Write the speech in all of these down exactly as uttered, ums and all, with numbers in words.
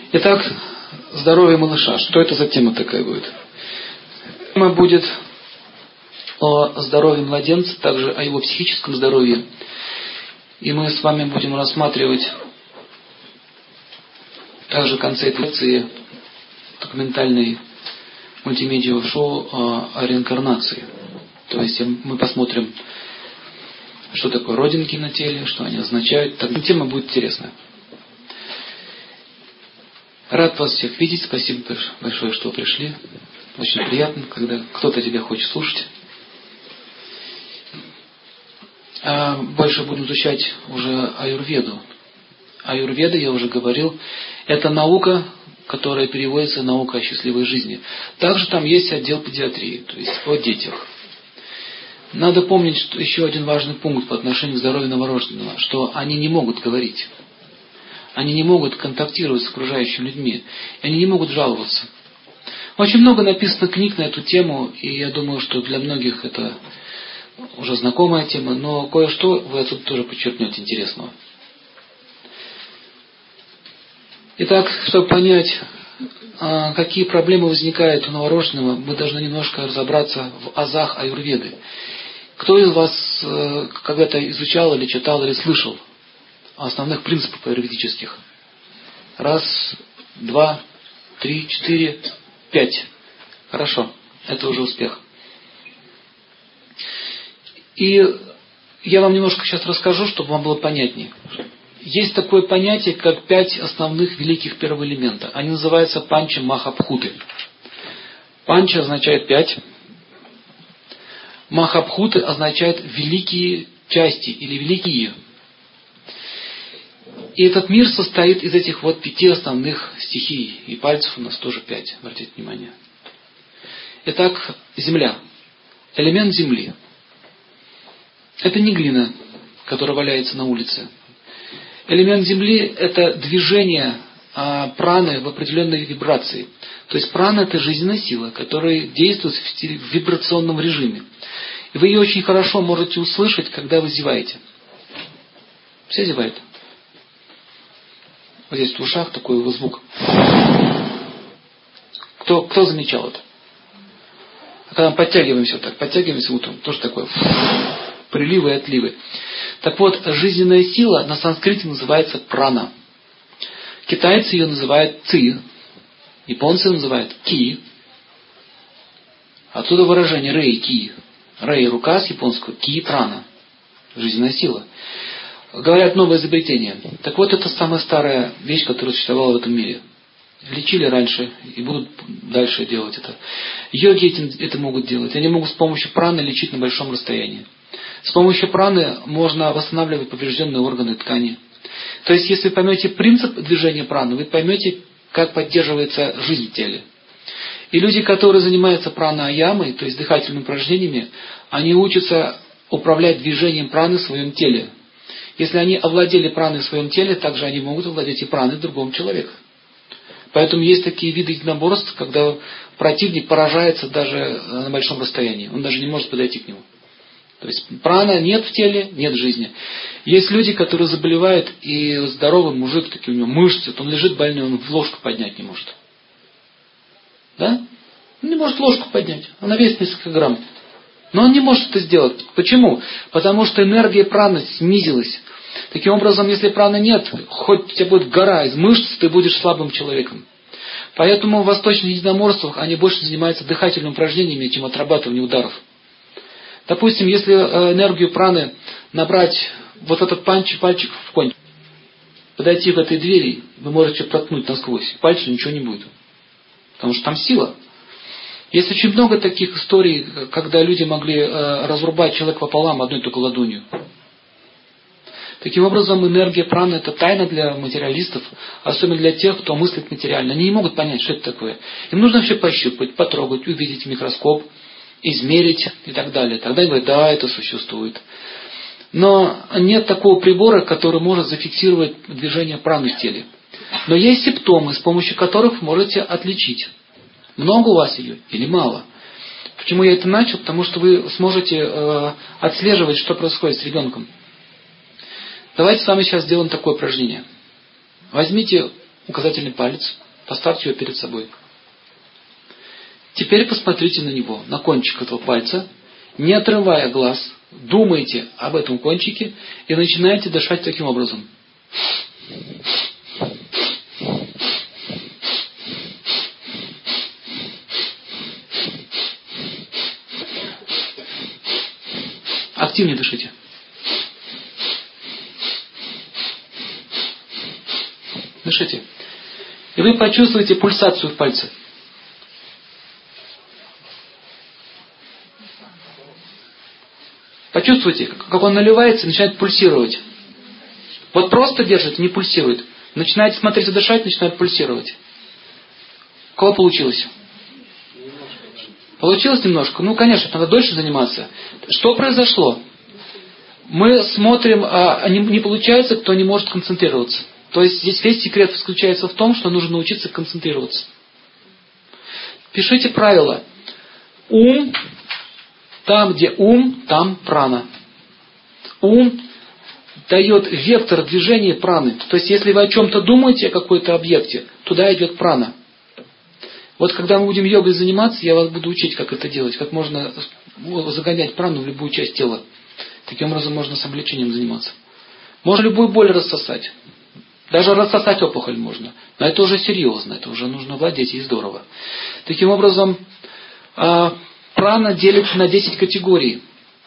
Итак, здоровье малыша. Что это за тема такая будет? Тема будет о здоровье младенца, также о его психическом здоровье. И мы с вами будем рассматривать также концепции документальной мультимедиа шоу о, о реинкарнации. То есть мы посмотрим, что такое родинки на теле, что они означают. Так, тема будет интересная. Рад вас всех видеть. Спасибо большое, что пришли. Очень приятно, когда кто-то тебя хочет слушать. А больше будем изучать уже аюрведу. Аюрведа, я уже говорил, это наука, которая переводится наука о счастливой жизни. Также там есть отдел педиатрии, то есть о детях. Надо помнить, что еще один важный пункт по отношению к здоровью новорожденного, что они не могут говорить. Они не могут контактировать с окружающими людьми. Они не могут жаловаться. Очень много написано книг на эту тему, и я думаю, что для многих это уже знакомая тема, но кое-что вы отсюда тоже подчеркнете интересного. Итак, чтобы понять, какие проблемы возникают у новорожденного, мы должны немножко разобраться в азах аюрведы. Кто из вас когда-то изучал или читал или слышал о основных принципах аюрведических? Раз, два, три, четыре, пять. Хорошо, это уже успех. И я вам немножко сейчас расскажу, чтобы вам было понятнее. Есть такое понятие, как пять основных великих первоэлемента. Они называются панча махабхуты. Панча означает пять. Махабхуты означает великие части или великие. И этот мир состоит из этих вот пяти основных стихий. И пальцев у нас тоже пять, обратите внимание. Итак, земля. Элемент земли. Это не глина, которая валяется на улице. Элемент земли – это движение а, праны в определенной вибрации. То есть прана – это жизненная сила, которая действует в, в вибрационном режиме. И вы ее очень хорошо можете услышать, когда вы зеваете. Все зевают. Вот здесь в ушах такой вот звук. Кто, кто замечал это? А когда мы подтягиваемся вот так, подтягиваемся утром, тоже такое приливы и отливы. Так вот, жизненная сила на санскрите называется прана. Китайцы ее называют ци. Японцы называют ки. Отсюда выражение рей ки. Рей рука с японского, ки прана. Жизненная сила. Говорят, новое изобретение. Так вот, это самая старая вещь, которая существовала в этом мире. Лечили раньше и будут дальше делать это. Йоги это могут делать. Они могут с помощью праны лечить на большом расстоянии. С помощью праны можно восстанавливать поврежденные органы и ткани. То есть, если вы поймете принцип движения праны, вы поймете, как поддерживается жизнь в теле. И люди, которые занимаются пранаямой, то есть дыхательными упражнениями, они учатся управлять движением праны в своем теле. Если они овладели праной в своем теле, также они могут овладеть и праной в другом человеке. Поэтому есть такие виды единоборств, когда противник поражается даже на большом расстоянии. Он даже не может подойти к нему. То есть прана нет в теле, нет жизни. Есть люди, которые заболевают, и здоровый мужик, такие у него мышцы, он лежит больной, он в ложку поднять не может. Да? Он не может ложку поднять. Она весит несколько грамм. Но он не может это сделать. Почему? Потому что энергия праны снизилась. Таким образом, если праны нет, хоть у тебя будет гора из мышц, ты будешь слабым человеком. Поэтому в восточных единоборствах они больше занимаются дыхательными упражнениями, чем отрабатыванием ударов. Допустим, если энергию праны набрать вот этот пальчик, пальчик в конь, подойти к этой двери, вы можете проткнуть насквозь. Пальцу ничего не будет. Потому что там сила. Есть очень много таких историй, когда люди могли разрубать человека пополам одной только ладонью. Таким образом, энергия праны – это тайна для материалистов, особенно для тех, кто мыслит материально. Они не могут понять, что это такое. Им нужно вообще пощупать, потрогать, увидеть в микроскоп, измерить и так далее. Тогда они говорят, да, это существует. Но нет такого прибора, который может зафиксировать движение праны в теле. Но есть симптомы, с помощью которых вы можете отличить, много у вас ее или мало. Почему я это начал? Потому что вы сможете э, отслеживать, что происходит с ребенком. Давайте с вами сейчас сделаем такое упражнение. Возьмите указательный палец, поставьте его перед собой. Теперь посмотрите на него, на кончик этого пальца, не отрывая глаз, думайте об этом кончике и начинаете дышать таким образом. Активнее дышите. Дышите. И вы почувствуете пульсацию в пальце. Почувствуйте, как он наливается и начинает пульсировать. Вот просто держит, не пульсирует. Начинаете смотреть и дышать, начинает пульсировать. У кого получилось? Получилось немножко? Ну, конечно, надо дольше заниматься. Что произошло? Мы смотрим, а не, не получается, кто не может концентрироваться. То есть здесь весь секрет заключается в том, что нужно научиться концентрироваться. Пишите правило. Ум, там, где ум, там прана. Ум дает вектор движения праны. То есть, если вы о чем-то думаете, о какой-то объекте, туда идет прана. Вот когда мы будем йогой заниматься, я вас буду учить, как это делать, как можно загонять прану в любую часть тела. Таким образом можно с облегчением заниматься. Можно любую боль рассосать. Даже рассосать опухоль можно. Но это уже серьезно, это уже нужно владеть и здорово. Таким образом, прана делится на десять категорий.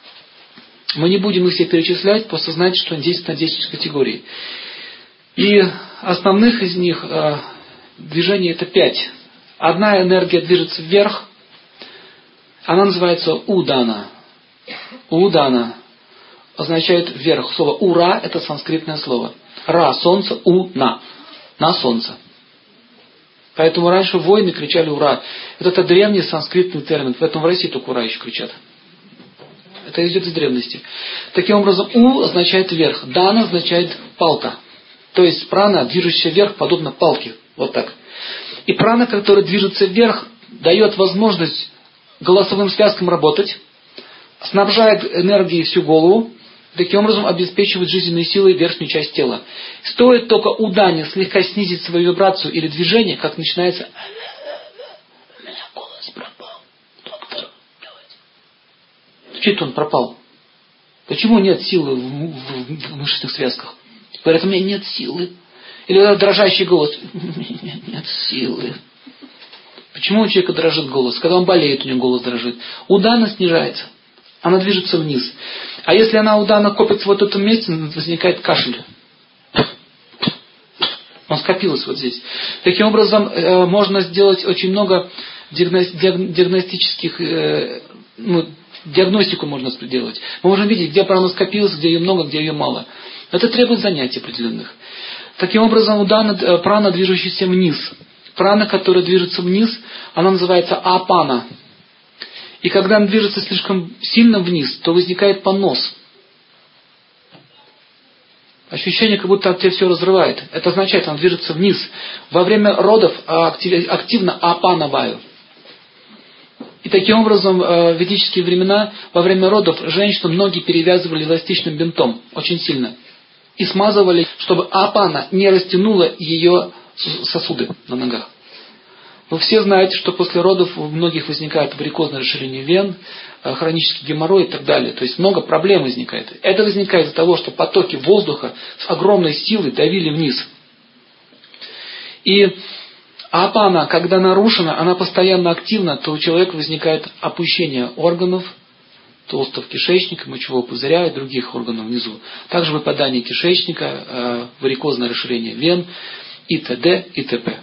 Мы не будем их все перечислять, просто знайте, что делится на десять категорий. И основных из них движений это пять. Одна энергия движется вверх, она называется удана. Удана означает вверх. Слово ура это санскритное слово. Ра солнце, у на. На солнце. Поэтому раньше воины кричали ура. Это, это древний санскритный термин. Поэтому в России только ура еще кричат. Это идет из древности. Таким образом, у означает вверх. Дана означает палка. То есть прана, движущаяся вверх, подобно палке. Вот так. И прана, которая движется вверх, дает возможность голосовым связкам работать, снабжает энергией всю голову, таким образом обеспечивает жизненной силой верхнюю часть тела. Стоит только у дани слегка снизить свою вибрацию или движение, как начинается «У меня голос пропал, доктор, делать». Чей-то он пропал. Почему нет силы в, в, в мышечных связках? Говорят, у меня нет силы. Или дрожащий голос. У меня нет силы. Почему у человека дрожит голос? Когда он болеет, у него голос дрожит. Удана снижается. Она движется вниз. А если она удана копится вот в этом месте, возникает кашель. Он скопилось вот здесь. Таким образом, э, можно сделать очень много диагностических, э, ну, диагностику можно сделать. Мы можем видеть, где прана скопилась, где ее много, где ее мало. Это требует занятий определенных. Таким образом, удана, прана, движущаяся вниз. Прана, которая движется вниз, она называется апана. И когда она движется слишком сильно вниз, то возникает понос. Ощущение, как будто от тебя все разрывает. Это означает, она движется вниз. Во время родов активно апана ваю. И таким образом, в ведические времена, во время родов, женщинам ноги перевязывали эластичным бинтом. Очень сильно. И смазывали, чтобы апана не растянула ее сосуды на ногах. Вы все знаете, что после родов у многих возникает варикозное расширение вен, хронический геморрой и так далее. То есть много проблем возникает. Это возникает из-за того, что потоки воздуха с огромной силой давили вниз. И апана, когда нарушена, она постоянно активна, то у человека возникает опущение органов, толстого кишечника, мочевого пузыря и других органов внизу. Также выпадание кишечника, варикозное расширение вен и т.д. и т.п.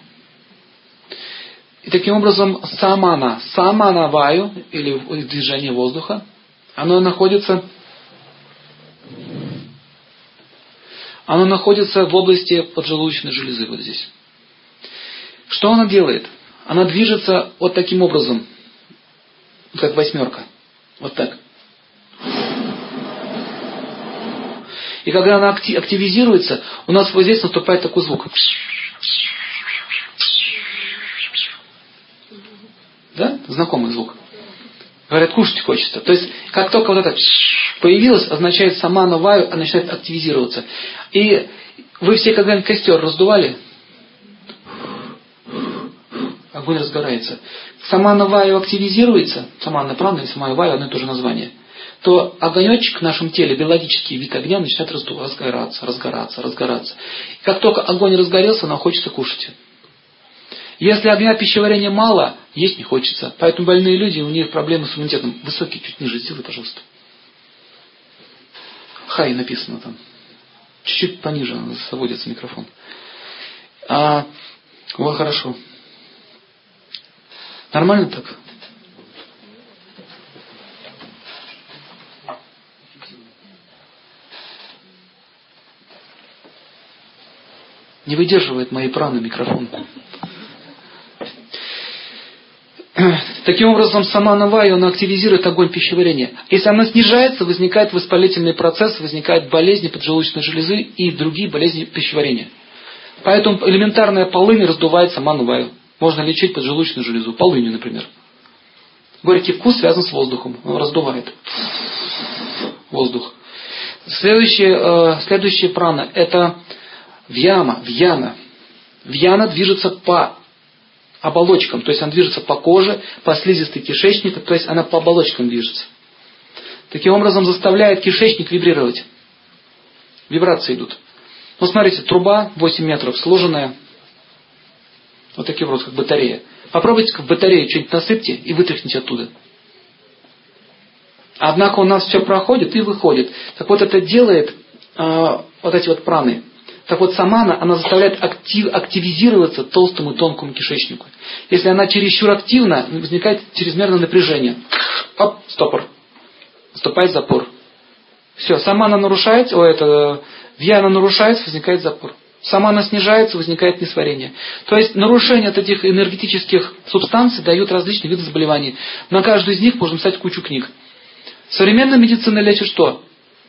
И таким образом самана, самана ваю, или движение воздуха, оно находится, оно находится в области поджелудочной железы, вот здесь. Что она делает? Она движется вот таким образом, как восьмерка. Вот так. И когда она активизируется, у нас вот здесь наступает такой звук. Да? Знакомый звук. Говорят, кушать хочется. То есть, как только вот это появилось, означает самана ваю, она начинает активизироваться. И вы все когда-нибудь костер раздували? огонь разгорается. Самана ваю активизируется, самана прана и самая ваю одно и то же название, то огонечек в нашем теле, биологический вид огня, начинает разгораться, разгораться, разгораться. И как только огонь разгорелся, нам хочется кушать. Если огня пищеварения мало, есть не хочется. Поэтому больные люди, у них проблемы с иммунитетом. Высокий, чуть ниже сделай, пожалуйста. Хай написано там. Чуть-чуть пониже заводится микрофон. А, вот хорошо. Нормально так? Не выдерживает мои праны микрофон. Таким образом, самана ваю, она активизирует огонь пищеварения. Если она снижается, возникает воспалительный процесс, возникают болезни поджелудочной железы и другие болезни пищеварения. Поэтому элементарная полынь раздувает саману ваю. Можно лечить поджелудочную железу. Полынью, например. Горький вкус связан с воздухом. Он раздувает воздух. Следующая, э, следующая прана – это вьяма, вьяна. Вьяна движется по оболочкам, то есть она движется по коже, по слизистой кишечника, то есть она по оболочкам движется. Таким образом заставляет кишечник вибрировать. Вибрации идут. Ну, смотрите, труба восемь метров, сложенная, вот таким вот, как батарея. Попробуйте-ка в батарею что-нибудь насыпьте и вытряхните оттуда. Однако у нас все проходит и выходит. Так вот это делает э, вот эти вот праны. Так вот самана, она заставляет актив, активизироваться толстому и тонкому кишечнику. Если она чересчур активна, возникает чрезмерное напряжение. Оп, стопор. Вступает запор. Все, самана нарушается, о, это, вьяна нарушается, возникает запор. Самана снижается, возникает несварение. То есть нарушение от этих энергетических субстанций дают различные виды заболеваний. На каждую из них можно писать кучу книг. Современная медицина лечит что?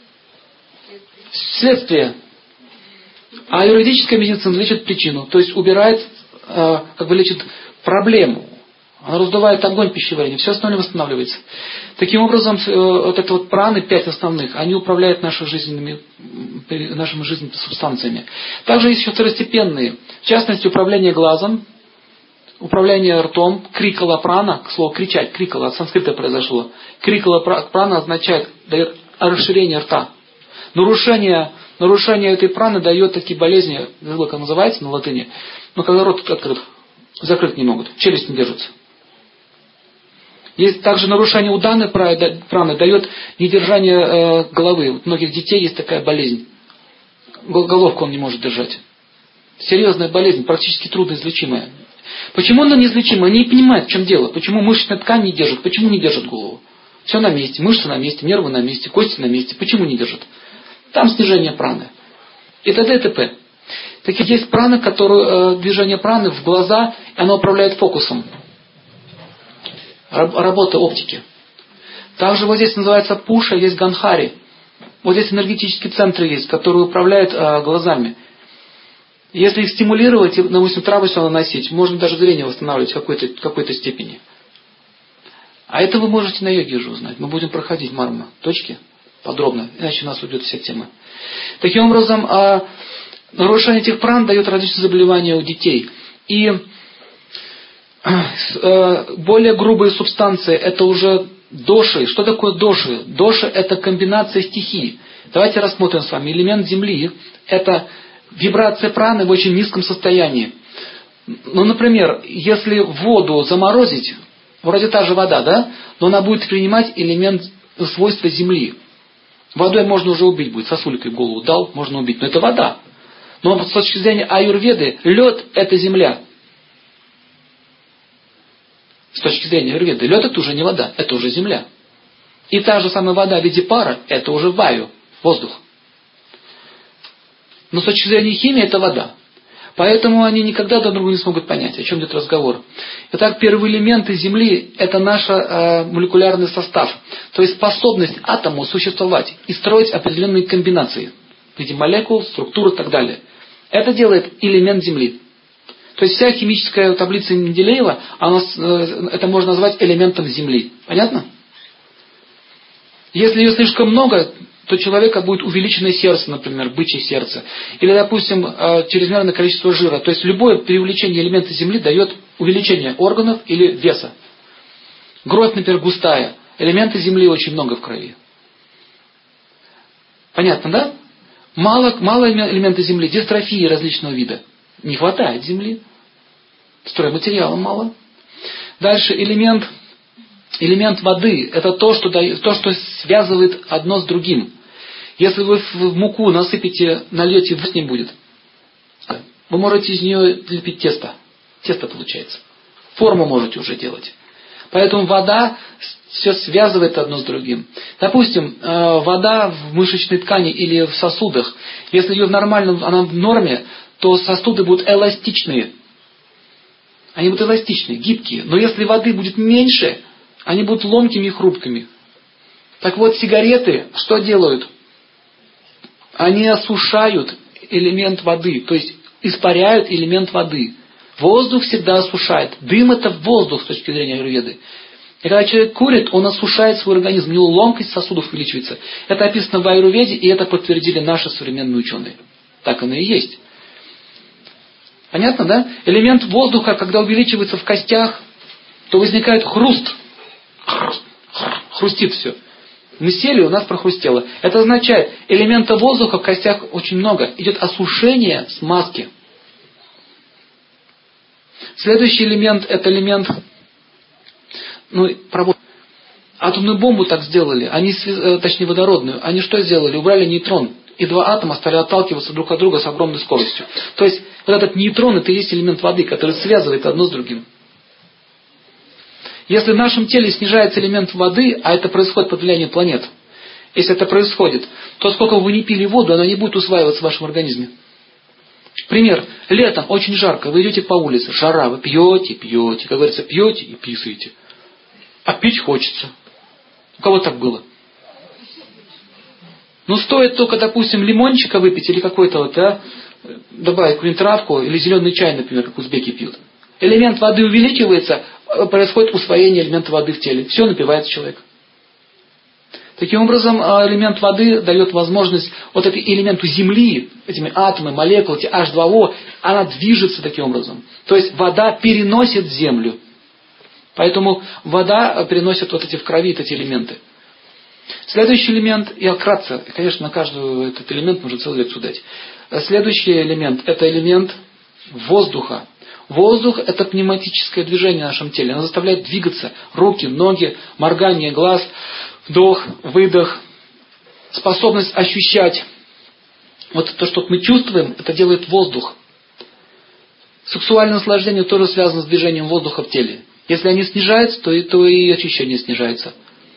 Следствие. А юридическая медицина лечит причину, то есть убирает, э, как бы лечит проблему. Она раздувает огонь пищеварения, все остальное восстанавливается. Таким образом, э, вот это вот праны, пять основных, они управляют нашими жизненными, нашими жизненными субстанциями. Также есть еще второстепенные, в частности, управление глазом, управление ртом, крикала прана, к слову кричать, крикала, от санскрита произошло. Крикала прана означает, дает расширение рта. Нарушение Нарушение этой праны дает такие болезни, как называется на латыни, но когда рот открыт, закрыть не могут, челюсть не держится. Есть также нарушение уданы праны, дает недержание э, головы. У многих детей есть такая болезнь. Головку он не может держать. Серьезная болезнь, практически трудноизлечимая. Почему она неизлечима? Они не понимают, в чем дело. Почему мышечная ткань не держит, почему не держит голову. Все на месте, мышцы на месте, нервы на месте, кости на месте. Почему не держит? Там снижение праны. И т.д. и т.п. Такие есть праны, которые, э, движение праны в глаза, и оно управляет фокусом. Раб, работа оптики. Также вот здесь называется пуша, есть ганхари. Вот здесь энергетические центры есть, которые управляют э, глазами. Если их стимулировать, и, допустим, траву все наносить, можно даже зрение восстанавливать в какой-то, какой-то степени. А это вы можете на йоге уже узнать. Мы будем проходить марма. Точки? Подробно, иначе у нас уйдет вся тема. Таким образом, э, нарушение этих пран дает различные заболевания у детей. И э, более грубые субстанции, это уже доши. Что такое доши? Доши – это комбинация стихий. Давайте рассмотрим с вами. Элемент земли – это вибрация праны в очень низком состоянии. Ну, например, если воду заморозить, вроде та же вода, да? Но она будет принимать элемент свойства земли. Водой можно уже убить будет, сосулькой в голову дал, можно убить. Но это вода. Но с точки зрения аюрведы, лед – это земля. С точки зрения аюрведы, лед – это уже не вода, это уже земля. И та же самая вода в виде пара – это уже ваю, воздух. Но с точки зрения химии, это вода. Поэтому они никогда друг друга не смогут понять, о чем идет разговор. Итак, первые элементы Земли – это наш э, молекулярный состав. То есть способность атома существовать и строить определенные комбинации в виде молекул, структур и так далее. Это делает элемент Земли. То есть вся химическая таблица Менделеева, она, э, это можно назвать элементом Земли. Понятно? Если ее слишком много, то у человека будет увеличенное сердце, например, бычье сердце. Или, допустим, чрезмерное количество жира. То есть любое переувеличение элемента Земли дает увеличение органов или веса. Кровь, например, густая. Элементы земли очень много в крови. Понятно, да? Мало, мало элемента земли, дистрофии различного вида. Не хватает земли. Стройматериала мало. Дальше элемент, элемент воды. Это то что, дает, то, что связывает одно с другим. Если вы в муку насыпите, нальете, воды не будет. Вы можете из нее лепить тесто. Тесто получается. Форму можете уже делать. Поэтому вода все связывает одно с другим. Допустим, вода в мышечной ткани или в сосудах. Если ее в нормальном, она в норме, то сосуды будут эластичные. Они будут эластичные, гибкие. Но если воды будет меньше, они будут ломкими и хрупкими. Так вот, сигареты что делают? Они осушают элемент воды. То есть испаряют элемент воды. Воздух всегда осушает. Дым это воздух с точки зрения аюрведы. И когда человек курит, он осушает свой организм. У него ломкость сосудов увеличивается. Это описано в аюрведе, и это подтвердили наши современные ученые. Так оно и есть. Понятно, да? Элемент воздуха, когда увеличивается в костях, то возникает хруст. Хрустит все. Мы сели, у нас прохрустело. Это означает, элемента воздуха в костях очень много. Идет осушение смазки. Следующий элемент, это элемент, ну, провод. Атомную бомбу так сделали, они, точнее водородную, они что сделали? Убрали нейтрон, и два атома стали отталкиваться друг от друга с огромной скоростью. То есть, вот этот нейтрон, это и есть элемент воды, который связывает одно с другим. Если в нашем теле снижается элемент воды, а это происходит под влиянием планет, если это происходит, то сколько бы вы ни пили воду, она не будет усваиваться в вашем организме. Пример. Летом очень жарко, вы идете по улице, жара, вы пьете, пьете, как говорится, пьете и писаете. А пить хочется. У кого так было? Ну, стоит только, допустим, лимончика выпить или какой-то вот, а, добавить какую-нибудь травку, или зеленый чай, например, как узбеки пьют. Элемент воды увеличивается, происходит усвоение элемента воды в теле. Все, напивается человек. Таким образом, элемент воды дает возможность вот этому элементу Земли, этими атомами, молекулы, эти эйч два о, она движется таким образом. То есть вода переносит Землю. Поэтому вода переносит вот эти в крови эти элементы. Следующий элемент, я вкратце, конечно, на каждый этот элемент можно целую лекцию дать. Следующий элемент, это элемент воздуха. Воздух – это пневматическое движение в нашем теле. Оно заставляет двигаться руки, ноги, моргание глаз, вдох, выдох, способность ощущать. Вот то, что мы чувствуем, это делает воздух. Сексуальное наслаждение тоже связано с движением воздуха в теле. Если они снижаются, то и, то и ощущение снижается.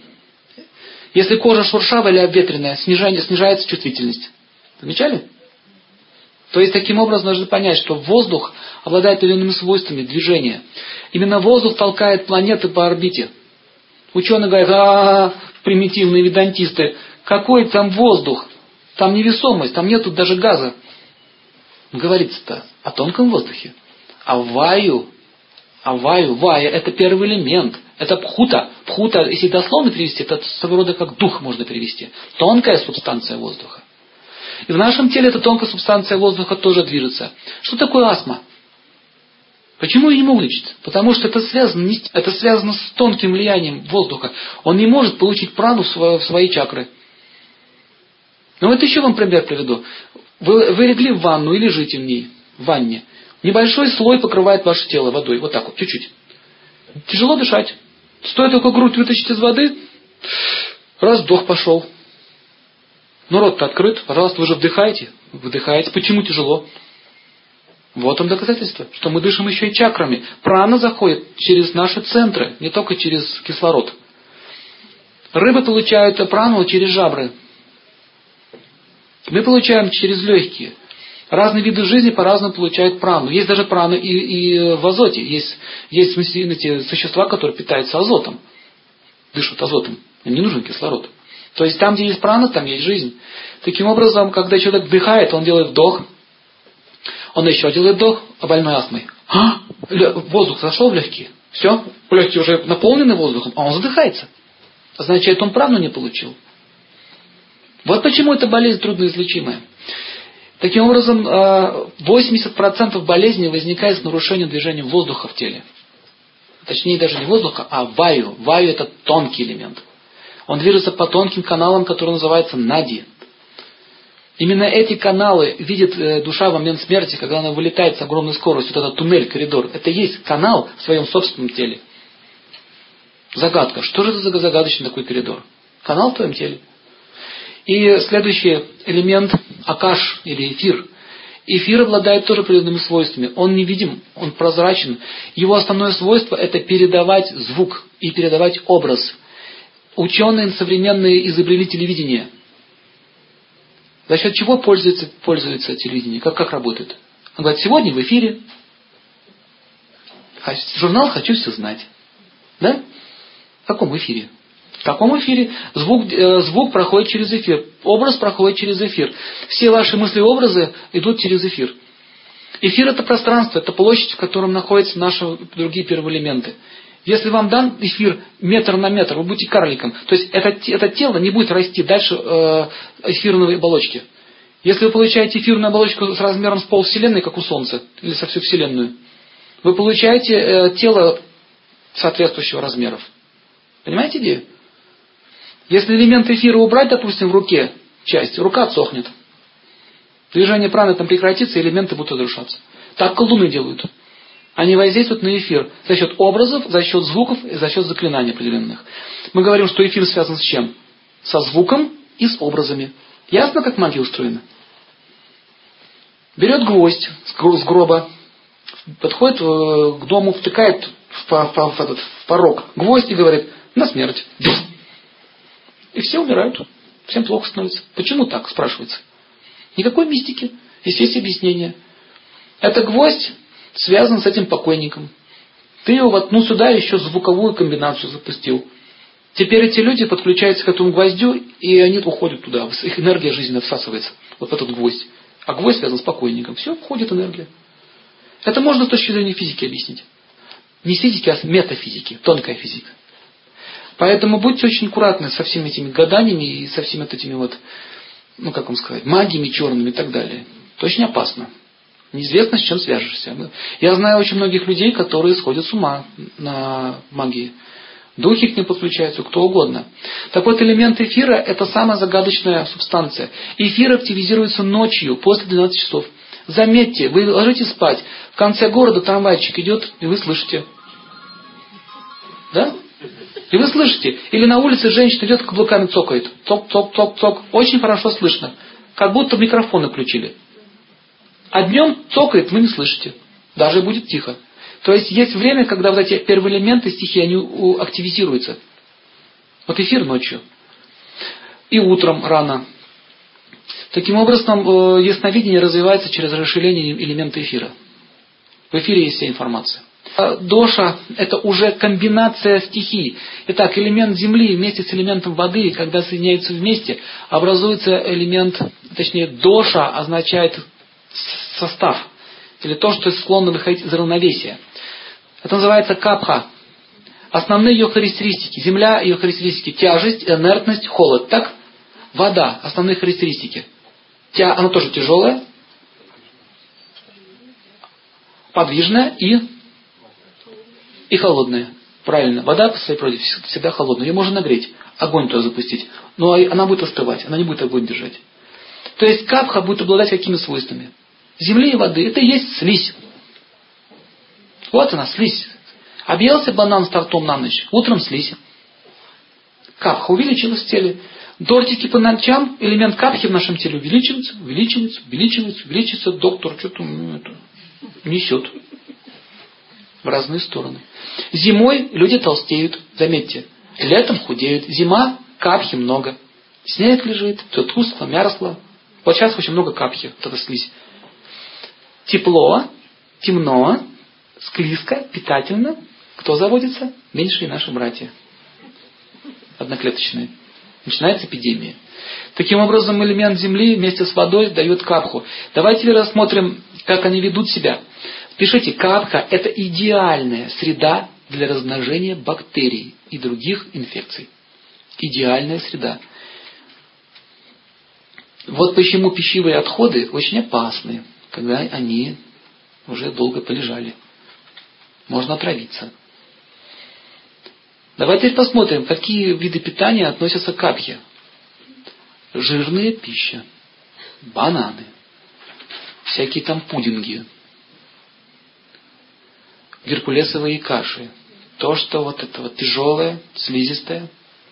Если кожа шершавая или обветренная, снижается чувствительность. Замечали? То есть, таким образом, нужно понять, что воздух обладает определенными свойствами движения. Именно воздух толкает планеты по орбите. Ученые говорят, а примитивные ведантисты, какой там воздух? Там невесомость, там нету даже газа. Говорится-то о тонком воздухе. А ваю, а ваю, вая, это первый элемент. Это пхута. Пхута, если дословно перевести, это своего рода как дух можно перевести. Тонкая субстанция воздуха. И в нашем теле эта тонкая субстанция воздуха тоже движется. Что такое астма? Почему ее не могут лечить? Потому что это связано, это связано с тонким влиянием воздуха. Он не может получить прану в свои чакры. Ну вот еще вам пример приведу. Вы, вы легли в ванну и лежите в ней, в ванне. Небольшой слой покрывает ваше тело водой. Вот так вот, чуть-чуть. Тяжело дышать. Стоит только грудь вытащить из воды, раз вдох пошел. Но рот-то открыт, пожалуйста, вы же вдыхаете. Вдыхаете. Почему тяжело? Вот он доказательство, что мы дышим еще и чакрами. Прана заходит через наши центры, не только через кислород. Рыбы получают прану через жабры. Мы получаем через легкие. Разные виды жизни по-разному получают прану. Есть даже прана и, и в азоте. Есть, есть эти существа, которые питаются азотом. Дышат азотом. Им не нужен кислород. То есть там, где есть прана, там есть жизнь. Таким образом, когда человек вдыхает, он делает вдох. Он еще делает вдох, а больной астмой. А, воздух зашел в легкие. Все, легкие уже наполнены воздухом, а он задыхается. Означает, он прану не получил. Вот почему эта болезнь трудноизлечимая. Таким образом, восемьдесят процентов болезней возникает с нарушением движения воздуха в теле. точнее даже не воздуха, а ваю. Ваю это тонкий элемент. Он движется по тонким каналам, которые называются нади. Именно эти каналы видит душа в момент смерти, когда она вылетает с огромной скоростью, вот этот туннель, коридор. Это и есть канал в своем собственном теле. Загадка. Что же это за загадочный такой коридор? Канал в твоем теле. И следующий элемент акаш или эфир. Эфир обладает тоже определенными свойствами. Он невидим, он прозрачен. Его основное свойство это передавать звук и передавать образ. Ученые современные изобрели телевидение. За счет чего пользуется, пользуется телевидение? Как, как работает? Он говорит, сегодня в эфире. Журнал «Хочу все знать». Да? В каком эфире? В каком эфире? Звук, э, звук проходит через эфир. Образ проходит через эфир. Все ваши мысли и образы идут через эфир. Эфир это пространство, это площадь, в котором находятся наши другие первые элементы. Если вам дан эфир метр на метр, вы будете карликом. То есть это, это тело не будет расти дальше э, эфирной оболочки. Если вы получаете эфирную оболочку с размером с полвселенной, как у Солнца, или со всю Вселенную, вы получаете э, тело соответствующего размеров. Понимаете идею? Если элемент эфира убрать, допустим, в руке часть, рука отсохнет. Движение праны там прекратится, и элементы будут разрушаться. Так колдуны делают. Они воздействуют на эфир за счет образов, за счет звуков и за счет заклинаний определенных. Мы говорим, что эфир связан с чем? Со звуком и с образами. Ясно, как магия устроена? Берет гвоздь с гроба, подходит к дому, втыкает в, в, в, этот, в порог гвоздь и говорит, на смерть. И все умирают. Всем плохо становится. Почему так, спрашивается? Никакой мистики. Здесь есть объяснение. Это гвоздь связан с этим покойником. Ты его воткнул сюда, еще звуковую комбинацию запустил. Теперь эти люди подключаются к этому гвоздю, и они уходят туда. Их энергия жизненная всасывается. Вот в этот гвоздь. А гвоздь связан с покойником. Все, входит энергия. Это можно с точки зрения физики объяснить. Не физики, а метафизики. Тонкая физика. Поэтому будьте очень аккуратны со всеми этими гаданиями и со всеми вот этими вот, ну как вам сказать, магиями черными и так далее. Это очень опасно. Неизвестно, с чем свяжешься. Я знаю очень многих людей, которые сходят с ума на магии. Духи к ним подключаются, кто угодно. Так вот, элемент эфира – это самая загадочная субстанция. Эфир активизируется ночью, после двенадцати часов. Заметьте, вы ложитесь спать, в конце города трамвайчик идет, и вы слышите. Да? И вы слышите. Или на улице женщина идет, каблуками цокает. Цок-цок-цок-цок. Очень хорошо слышно. Как будто микрофон включили. А днем цокает, вы не слышите. Даже будет тихо. То есть есть время, когда вот эти первые элементы стихии, они активизируются. Вот эфир ночью. И утром рано. Таким образом, ясновидение развивается через расширение элемента эфира. В эфире есть вся информация. Доша – это уже комбинация стихий. Итак, элемент земли вместе с элементом воды, когда соединяются вместе, образуется элемент, точнее, доша означает состав, или то, что склонно выходить из равновесия. Это называется капха. Основные ее характеристики. Земля, ее характеристики. Тяжесть, инертность, холод. Так? Вода. Основные характеристики. Тя, она тоже тяжелая, подвижная и, и холодная. Правильно. Вода по своей природе всегда холодная. Ее можно нагреть. Огонь туда запустить. Но она будет остывать. Она не будет огонь держать. То есть капха будет обладать какими свойствами? Земли и воды. Это и есть слизь. Вот она, слизь. Объелся банан с тортом на ночь. Утром слизь. Капха увеличилась в теле. Дортики по ночам, элемент капхи в нашем теле увеличивается, увеличивается, увеличивается, увеличивается. Доктор что-то ну, это, несет в разные стороны. Зимой люди толстеют. Заметьте, летом худеют. Зима, капхи много. Снег лежит, все тускло, мерзло. Вот сейчас очень много капхи, вот эта слизь. Тепло, темно, склизко, питательно. Кто заводится? Меньшие наши братья. Одноклеточные. Начинается эпидемия. Таким образом, элемент земли вместе с водой дает капху. Давайте рассмотрим, как они ведут себя. Пишите, капха – это идеальная среда для размножения бактерий и других инфекций. Идеальная среда. Вот почему пищевые отходы очень опасны, когда они уже долго полежали. Можно отравиться. Давайте теперь посмотрим, какие виды питания относятся к капхе. Жирная пища, бананы, всякие там пудинги, геркулесовые каши, то, что вот это вот тяжелое, слизистое.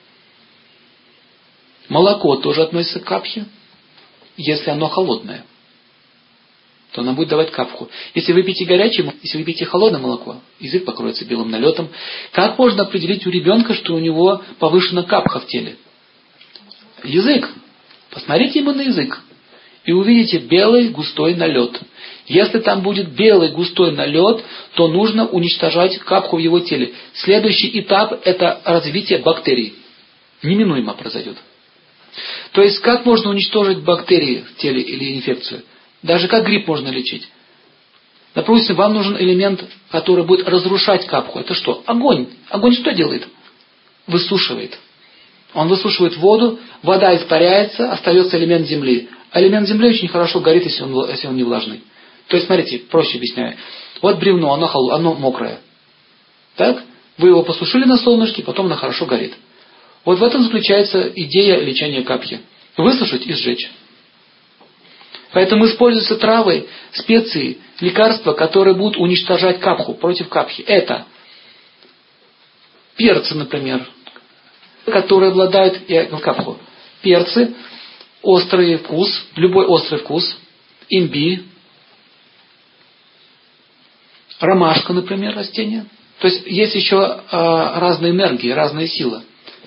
Молоко тоже относится к капхе, если оно холодное, то оно будет давать капху. Если вы пьете горячее, если вы пьете холодное молоко, язык покроется белым налетом. Как можно определить у ребенка, что у него повышена капха в теле? Язык. Посмотрите ему на язык и увидите белый густой налет. Если там будет белый густой налет, то нужно уничтожать капху в его теле. Следующий этап – это развитие бактерий. Неминуемо произойдет. То есть, как можно уничтожить бактерии в теле или инфекцию? Даже как грипп можно лечить? Допустим, вам нужен элемент, который будет разрушать капху. Это что? Огонь. Огонь что делает? Высушивает. Он высушивает воду, вода испаряется, остается элемент земли. А элемент земли очень хорошо горит, если он, если он не влажный. То есть, смотрите, проще объясняю. Вот бревно, оно, холод, оно мокрое. Так? Вы его посушили на солнышке, потом оно хорошо горит. Вот в этом заключается идея лечения капхи. Высушить и сжечь. Поэтому используются травы, специи, лекарства, которые будут уничтожать капху, против капхи. Это перцы, например, которые обладают ну, капху. Перцы, острый вкус, любой острый вкус, имбирь, ромашка, например, растение. То есть есть еще э, разные энергии, разные силы.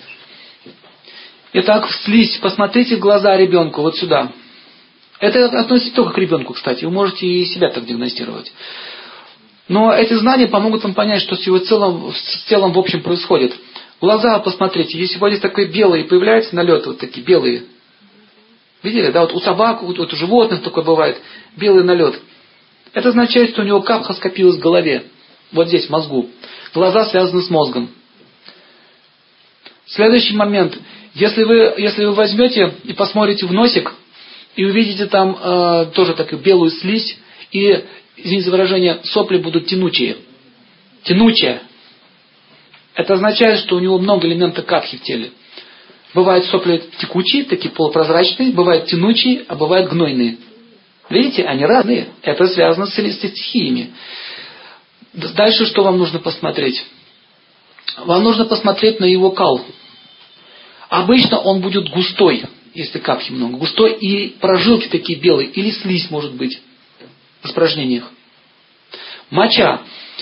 Итак, слизь, посмотрите в глаза ребенку, вот сюда. Это относится только к ребенку, кстати. Вы можете и себя так диагностировать. Но эти знания помогут вам понять, что с его целом, с телом в общем происходит. Глаза посмотрите. Если вот здесь такой белый появляется налет, вот такие белые. Видели? Да, вот у собак, вот, вот у животных такое бывает. Белый налет. Это означает, что у него капха скопилась в голове. Вот здесь, в мозгу. Глаза связаны с мозгом. Следующий момент. Если вы, если вы возьмете и посмотрите в носик, и увидите там э, тоже такую белую слизь, и, извините за выражение, сопли будут тянучие. Тянучие. Это означает, что у него много элементов капхи в теле. Бывают сопли текучие, такие полупрозрачные, бывают тянучие, а бывают гнойные. Видите, они разные. Это связано с стихиями. Дальше что вам нужно посмотреть? Вам нужно посмотреть на его кал. Обычно он будет густой, если капхи много. Густой и прожилки такие белые, или слизь может быть в испражнениях. Моча.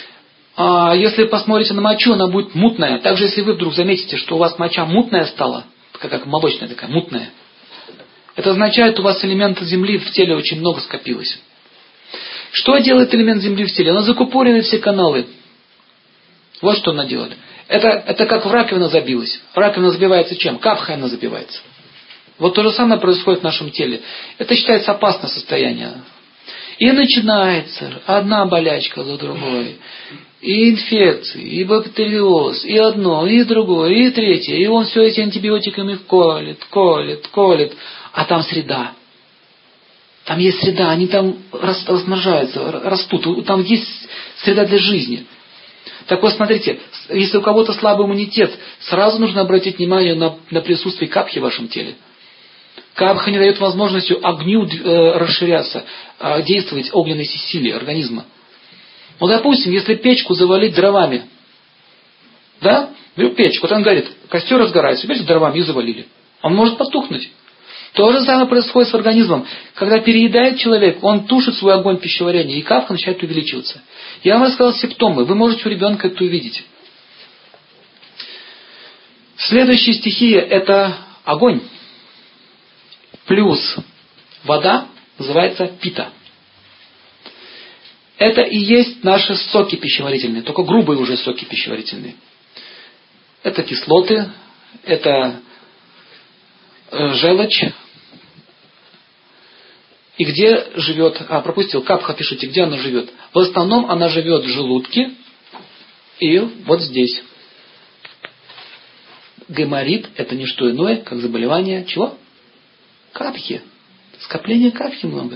А если вы посмотрите на мочу, она будет мутная. Также, если вы вдруг заметите, что у вас моча мутная стала, как молочная такая, мутная, это означает, что у вас элемента земли в теле очень много скопилось. Что делает элемент земли в теле? Она закупоривает все каналы. Вот что она делает. Это, это как в раковину забилась. Раковина забивается чем? Капхой она забивается. Вот то же самое происходит в нашем теле. Это считается опасное состояние. И начинается одна болячка за другой. И инфекции, и бактериоз, и одно, и другое, и третье. И он все эти антибиотиками колет, колет, колет. А там среда. Там есть среда, они там размножаются, растут. Там есть среда для жизни. Так вот, смотрите, если у кого-то слабый иммунитет, сразу нужно обратить внимание на, на присутствие капхи в вашем теле. Капха не дает возможности огню э, расширяться, э, действовать огненной силе организма. Ну, допустим, если печку завалить дровами, да, печь, вот он говорит, костер разгорается, печь дровами и завалили. Он может потухнуть. То же самое происходит с организмом. Когда переедает человек, он тушит свой огонь пищеварения, и капха начинает увеличиваться. Я вам рассказал симптомы, вы можете у ребенка это увидеть. Следующая стихия – это огонь. Плюс вода называется пита. Это и есть наши соки пищеварительные, только грубые уже соки пищеварительные. Это кислоты, это желчь. И где живет, а, пропустил, капха пишите, где она живет. В основном она живет в желудке и вот здесь. Геморрит – это не что иное, как заболевание чего? Капхи. Скопление капхи много.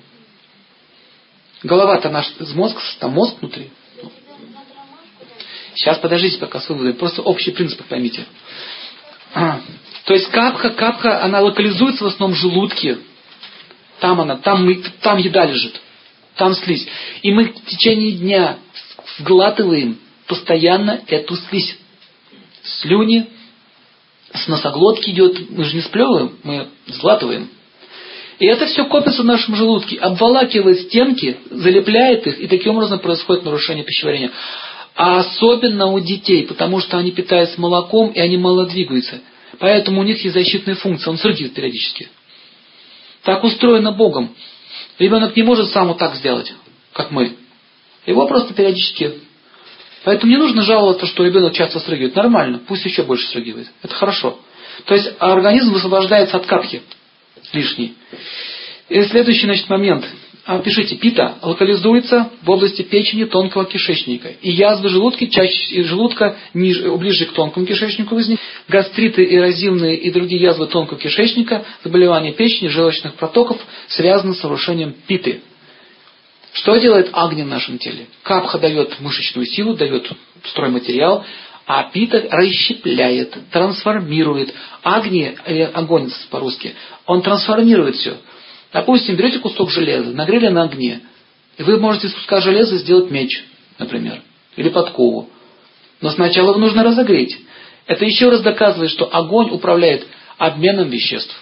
Голова-то наш мозг, там мозг внутри. Сейчас подождите, пока с выводами. Просто общий принцип поймите. То есть капха, капха, она локализуется в основном в желудке. Там она, там, мы, там еда лежит. Там слизь. И мы в течение дня сглатываем постоянно эту слизь. Слюни, с носоглотки идет, мы же не сплевываем, мы сглатываем. И это все копится в нашем желудке, обволакивает стенки, залепляет их, и таким образом происходит нарушение пищеварения. А особенно у детей, потому что они питаются молоком, и они мало двигаются. Поэтому у них есть защитная функция, он срыгивает периодически. Так устроено Богом. Ребенок не может сам вот так сделать, как мы. Его просто периодически. Поэтому не нужно жаловаться, что ребенок часто срыгивает. Нормально, пусть еще больше срыгивает. Это хорошо. То есть организм высвобождается от капхи лишней. И следующий, значит, момент. Пишите, пита локализуется в области печени тонкого кишечника. И язвы желудка чаще желудка ниже, ближе к тонкому кишечнику возникают. Гастриты, эрозивные и другие язвы тонкого кишечника, заболевания печени, желчных протоков связаны с нарушением питы. Что делает агни в нашем теле? Капха дает мышечную силу, дает стройматериал, а пита расщепляет, трансформирует. Агни, или огонь по-русски, он трансформирует все. Допустим, берете кусок железа, нагрели на огне, и вы можете из куска железа сделать меч, например, или подкову. Но сначала его нужно разогреть. Это еще раз доказывает, что огонь управляет обменом веществ.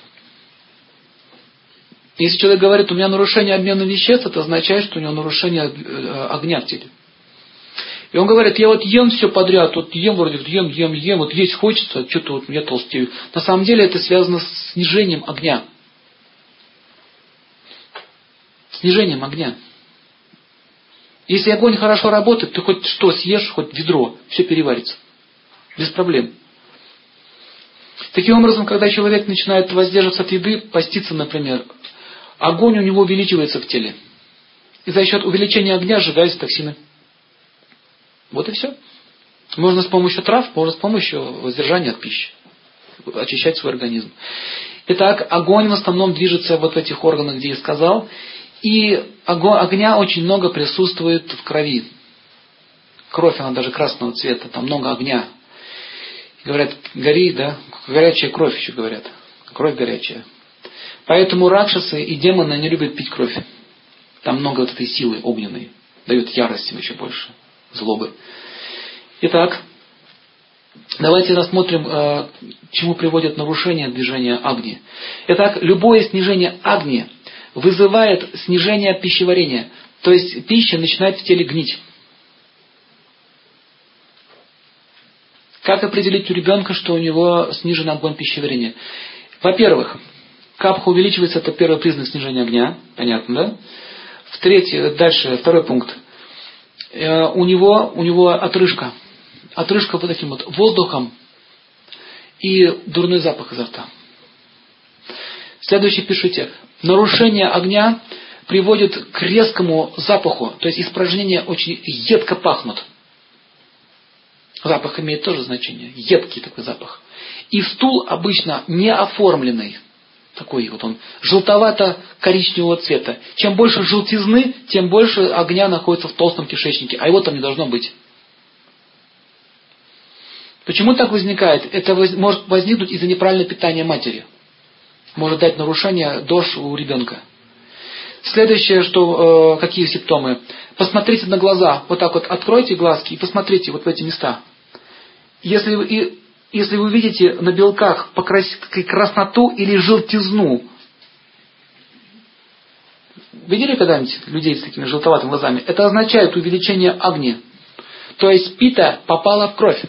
Если человек говорит, у меня нарушение обмена веществ, это означает, что у него нарушение огня в теле. И он говорит, я вот ем все подряд, вот ем вроде, ем, ем, ем, вот есть хочется, что-то вот я толстею. На самом деле это связано с снижением огня. Снижением огня. Если огонь хорошо работает, ты хоть что съешь, хоть ведро, все переварится. Без проблем. Таким образом, когда человек начинает воздерживаться от еды, поститься, например, огонь у него увеличивается в теле. И за счет увеличения огня сжигаются токсины. Вот и все. Можно с помощью трав, можно с помощью воздержания от пищи очищать свой организм. Итак, огонь в основном движется вот в этих органах, где я сказал. И огня очень много присутствует в крови. Кровь, она даже красного цвета, там много огня. Говорят, гори, да, горячая кровь еще говорят. Кровь горячая. Поэтому ракшасы и демоны не любят пить кровь. Там много вот этой силы огненной. Дает ярости еще больше, злобы. Итак, давайте рассмотрим, к чему приводит нарушение движения агни. Итак, любое снижение агни вызывает снижение пищеварения. То есть пища начинает в теле гнить. Как определить у ребенка, что у него снижен огонь пищеварения? Во-первых, капха увеличивается, это первый признак снижения огня. Понятно, да? В-третьих, дальше, второй пункт. У него, у него отрыжка. Отрыжка вот таким вот воздухом и дурной запах изо рта. Следующий пишите. Нарушение огня приводит к резкому запаху. То есть испражнения очень едко пахнут. Запах имеет тоже значение. Едкий такой запах. И стул обычно не оформленный. Такой вот он. Желтовато-коричневого цвета. Чем больше желтизны, тем больше огня находится в толстом кишечнике. А его там не должно быть. Почему так возникает? Это может возникнуть из-за неправильного питания матери. Может дать нарушение дож у ребенка. Следующее, что, э, какие симптомы. Посмотрите на глаза. Вот так вот откройте глазки и посмотрите вот в эти места. Если вы, и, если вы видите на белках красноту или желтизну. Видели когда-нибудь людей с такими желтоватыми глазами? Это означает увеличение агни. То есть пита попала в кровь.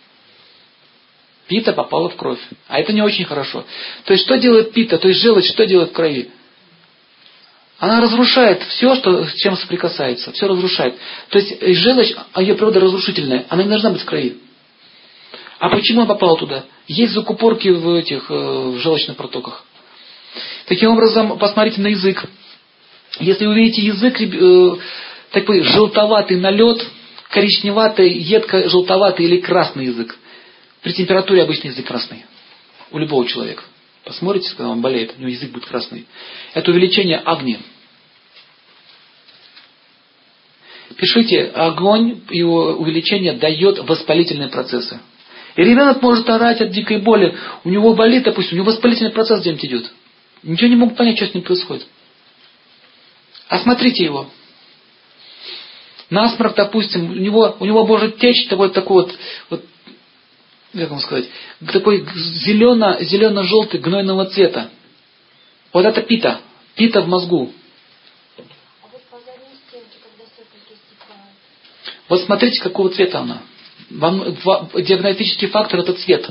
Пита попала в кровь. А это не очень хорошо. То есть, что делает пита? То есть, желчь, что делает в крови? Она разрушает все, что, с чем соприкасается. Все разрушает. То есть, желчь, ее природа разрушительная. Она не должна быть в крови. А почему она попала туда? Есть закупорки в этих в желчных протоках. Таким образом, посмотрите на язык. Если вы видите язык, э, такой желтоватый налет, коричневатый, едко-желтоватый или красный язык. При температуре обычно язык красный. У любого человека. Посмотрите, когда он болеет, у него язык будет красный. Это увеличение агни. Пишите, огонь и его увеличение дает воспалительные процессы. И ребенок может орать от дикой боли. У него болит, допустим, у него воспалительный процесс где-нибудь идет. Ничего не могут понять, что с ним происходит. Осмотрите его. Насморк, допустим, у него, у него может течь такой, такой вот, вот, как вам сказать, такой зелено, зелено-желтый гнойного цвета. Вот это пита. Пита в мозгу. А вот по задней стенке, когда сопельки стекают. Вот смотрите, какого цвета она. Вам, диагностический фактор это цвет.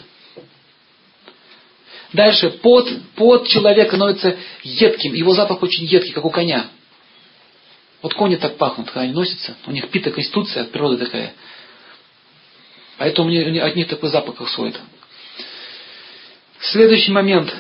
Дальше. Пот, пот человека становится едким. Его запах очень едкий, как у коня. Вот кони так пахнут, когда они носятся. У них пита конституция, природа такая. Поэтому от них такой запах исходит. Следующий момент.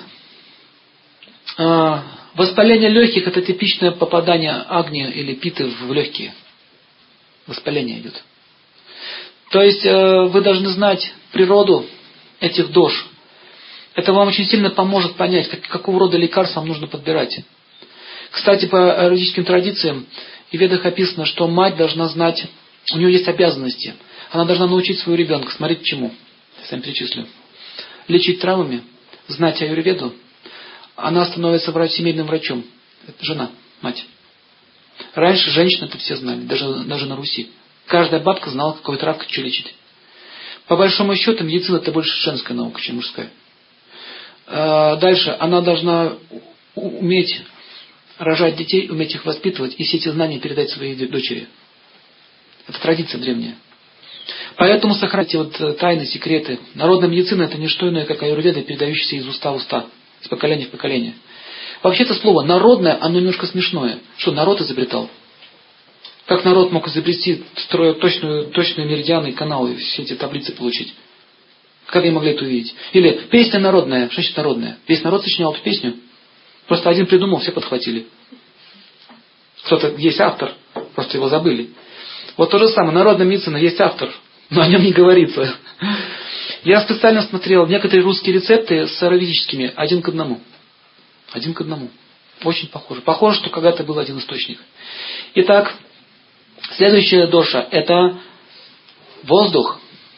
Воспаление легких это типичное попадание агни или питы в легкие. Воспаление идет. То есть вы должны знать природу этих дож. Это вам очень сильно поможет понять, как, какого рода лекарства вам нужно подбирать. Кстати, по аюрведическим традициям и в ведах описано, что мать должна знать, у нее есть обязанности. Она должна научить своего ребенка, смотреть чему. Я сам перечислю. Лечить травмами, знать аюрведу. Она становится врач, семейным врачом. Это жена, мать. Раньше женщины это все знали, даже, даже на Руси. Каждая бабка знала, какой травкой что лечить. По большому счету, медицина это больше женская наука, чем мужская. Дальше, она должна уметь рожать детей, уметь их воспитывать и все эти знания передать своей дочери. Это традиция древняя. Поэтому сохраните вот тайны, секреты. Народная медицина это не что иное, как аюрведа, передающаяся из уста в уста, из поколения в поколение. Вообще-то слово народное, оно немножко смешное. Что народ изобретал? Как народ мог изобрести, строя точную, точные меридианы и каналы, все эти таблицы получить? Как они могли это увидеть? Или песня народная. Что значит народная? Весь народ сочинял эту песню. Просто один придумал, все подхватили. Кто-то есть автор, просто его забыли. Вот то же самое, народная медицина, есть автор, но о нем не говорится. Я специально смотрел некоторые русские рецепты с аюрведическими один к одному. Один к одному. Очень похоже. Похоже, что когда-то был один источник. Итак, следующая доша это воздух.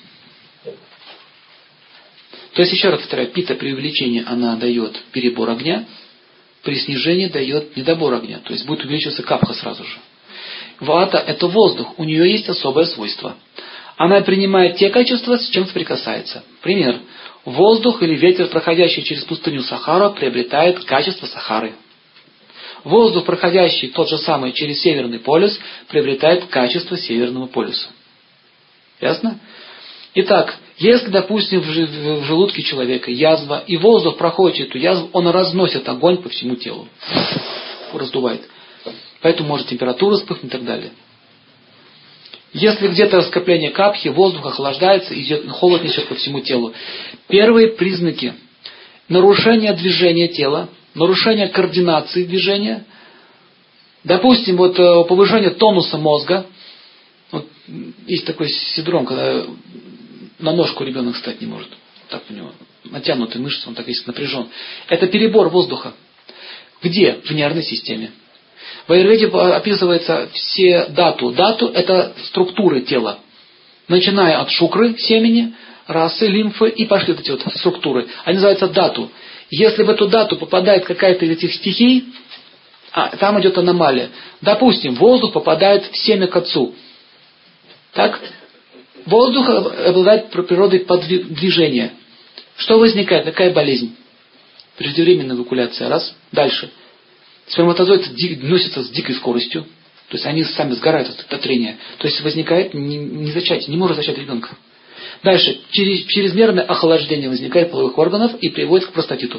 То есть, еще раз повторяю, пита при увеличении она дает перебор огня, при снижении дает недобор огня. То есть будет увеличиваться капха сразу же. Вата это воздух, у нее есть особое свойство. Она принимает те качества, с чем соприкасается. Пример. Воздух или ветер, проходящий через пустыню Сахара, приобретает качество Сахары. Воздух, проходящий тот же самый через Северный полюс, приобретает качество Северного полюса. Ясно? Итак, если, допустим, в желудке человека язва, и воздух проходит эту язву, он разносит огонь по всему телу. Раздувает. Поэтому может температура вспыхнуть и так далее. Если где-то скопление капхи, воздух охлаждается, идет, холод несет по всему телу. Первые признаки нарушения движения тела, нарушения координации движения, допустим, вот повышение тонуса мозга. Вот, есть такой синдром, когда на ножку ребенок встать не может. Так у него натянутые мышцы, он так весь напряжен. Это перебор воздуха. Где? В нервной системе. В аюрведе описывается все дату. Дату это структуры тела. Начиная от шукры, семени, расы, лимфы и пошли вот эти вот структуры. Они называются дату. Если в эту дату попадает какая-то из этих стихий, а, там идет аномалия. Допустим, воздух попадает в семя к отцу. Так? Воздух обладает природой подвижения. Что возникает? Какая болезнь? Преждевременная эвакуляция. Раз. Дальше. Сперматозоиды носятся с дикой скоростью. То есть они сами сгорают от трения. То есть возникает не, не зачатие, не может зачать ребенка. Дальше. Через, чрезмерное охлаждение возникает половых органов и приводит к простатиту.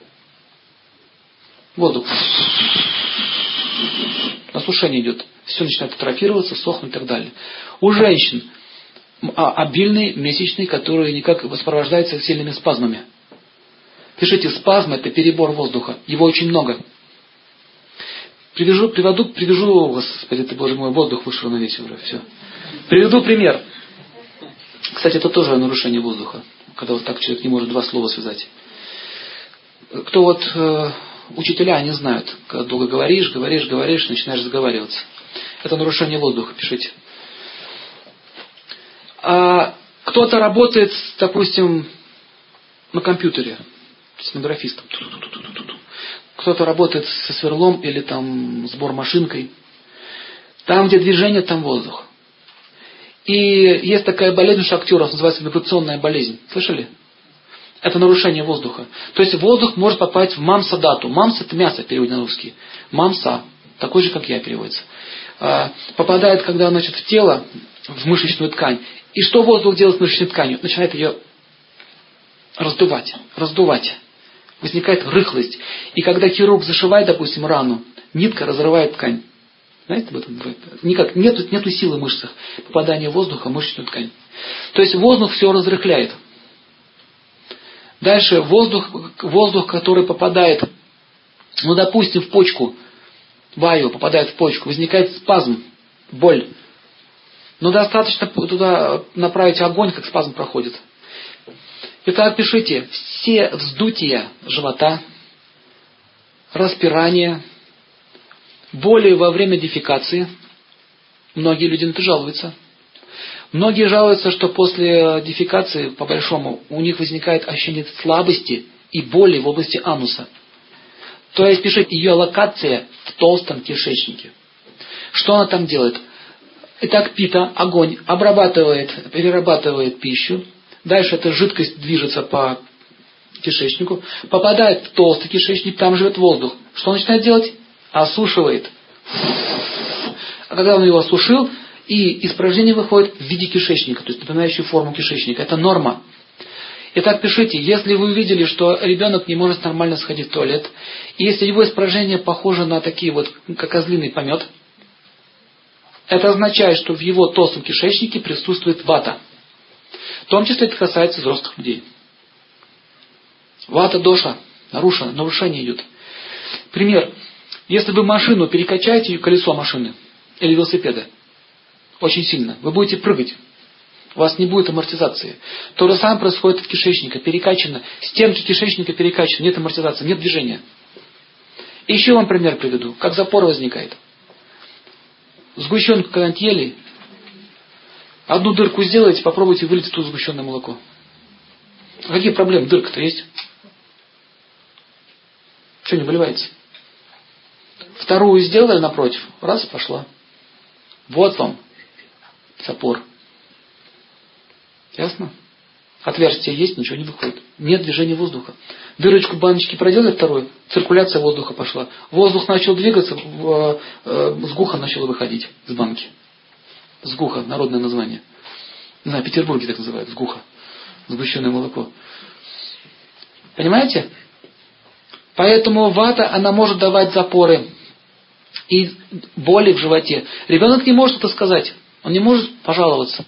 Воздух. Осушение идет. Все начинает атрофироваться, сохнуть и так далее. У женщин обильный, месячный, который никак сопровождается сильными спазмами. Пишите, спазм это перебор воздуха. Его очень много. Привяжу, приведу, привяжу, господи, ты, боже мой, воздух вышел на весь уже, все. Приведу пример. Кстати, это тоже нарушение воздуха, когда вот так человек не может два слова связать. Кто вот э, учителя, они знают, когда долго говоришь, говоришь, говоришь, начинаешь заговариваться. Это нарушение воздуха, пишите. А кто-то работает, допустим, на компьютере, с фотографистом. Кто-то работает со сверлом или там с бормашинкой. Там, где движение, там воздух. И есть такая болезнь у шахтеров, называется вибрационная болезнь. Слышали? Это нарушение воздуха. То есть воздух может попасть в мамса-дату. Мамс это мясо, перевод на русский. Мамса, такой же, как я, переводится. Попадает, когда, значит, в тело, в мышечную ткань. И что воздух делает с мышечной тканью? Начинает ее раздувать, раздувать. Возникает рыхлость. И когда хирург зашивает, допустим, рану, нитка разрывает ткань. Знаете об этом? Никак. Нету, нету силы в мышцах попадания воздуха в мышечную ткань. То есть воздух все разрыхляет. Дальше воздух, воздух, который попадает, ну, допустим, в почку, ваю попадает в почку, возникает спазм, боль. Но достаточно туда направить огонь, как спазм проходит. Итак, пишите, все вздутия живота, распирание, боли во время дефекации. Многие люди на это жалуются. Многие жалуются, что после дефекации, по-большому, у них возникает ощущение слабости и боли в области ануса. То есть, пишите, ее локация в толстом кишечнике. Что она там делает? Итак, пита, огонь, обрабатывает, перерабатывает пищу. Дальше эта жидкость движется по кишечнику, попадает в толстый кишечник, там живет воздух. Что он начинает делать? Осушивает. А когда он его осушил, и испражнение выходит в виде кишечника, то есть напоминающую форму кишечника. Это норма. Итак, пишите, если вы увидели, что ребенок не может нормально сходить в туалет, и если его испражнение похоже на такие вот, как козлиный помет, это означает, что в его толстом кишечнике присутствует вата. В том числе это касается взрослых людей. Вата доша, нарушено, нарушение идет. Пример. Если вы машину перекачаете, колесо машины или велосипеда, очень сильно, вы будете прыгать. У вас не будет амортизации. То же самое происходит в кишечнике. Перекачано. Стенки кишечника перекачаны. Нет амортизации, нет движения. И еще вам пример приведу. Как запор возникает. Сгущенку когда-нибудь ели, одну дырку сделаете, попробуйте вылить тут сгущенное молоко. Какие проблемы? Дырка-то есть? Что, не выливается? Вторую сделали напротив. Раз, пошла. Вот вам запор. Ясно? Отверстие есть, ничего не выходит. Нет движения воздуха. Дырочку баночки проделали вторую, циркуляция воздуха пошла. Воздух начал двигаться, в, э, сгуха начала выходить с банки. Сгуха, народное название. Не знаю, в Петербурге так называют, сгуха. Сгущенное молоко. Понимаете? Поэтому вата, она может давать запоры и боли в животе. Ребенок не может это сказать. Он не может пожаловаться.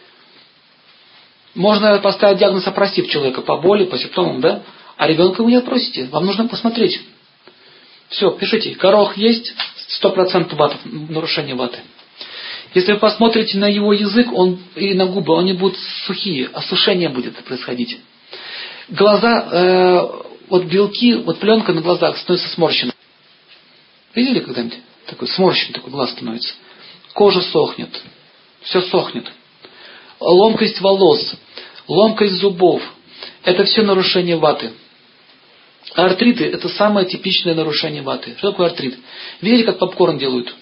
Можно поставить диагноз, опросив человека по боли, по симптомам, да? А ребенка вы не опросите. Вам нужно посмотреть. Все, пишите. Горох есть, сто процентов вата, нарушение ваты. Если вы посмотрите на его язык он, и на губы, они будут сухие, осушение будет происходить. Глаза, э, вот белки, вот пленка на глазах становится сморщенной. Видели когда-нибудь? Такой сморщенный такой глаз становится. Кожа сохнет. Все сохнет. Ломкость волос, ломкость зубов. Это все нарушение ваты. Артриты – это самое типичное нарушение ваты. Что такое артрит? Видели, как попкорн делают?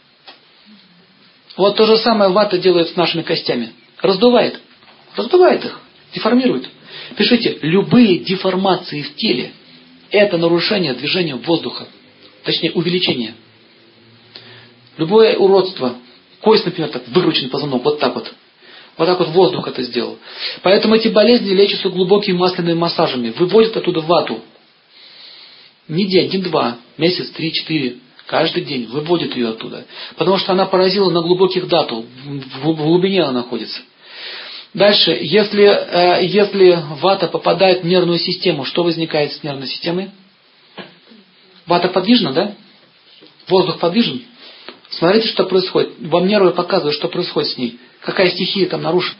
Вот то же самое вата делает с нашими костями. Раздувает. Раздувает их. Деформирует. Пишите, любые деформации в теле – это нарушение движения воздуха. Точнее, увеличение. Любое уродство. Кость, например, так выкручен позвонок. Вот так вот. Вот так вот воздух это сделал. Поэтому эти болезни лечатся глубокими масляными массажами. Выводят оттуда вату. Не день, не два, месяц, три, четыре. Каждый день выводят ее оттуда. Потому что она поразила на глубоких дату. В глубине она находится. Дальше, если, если вата попадает в нервную систему, что возникает с нервной системой? Вата подвижна, да? Воздух подвижен? Смотрите, что происходит. Вам нервы показывают, что происходит с ней. Какая стихия там нарушена.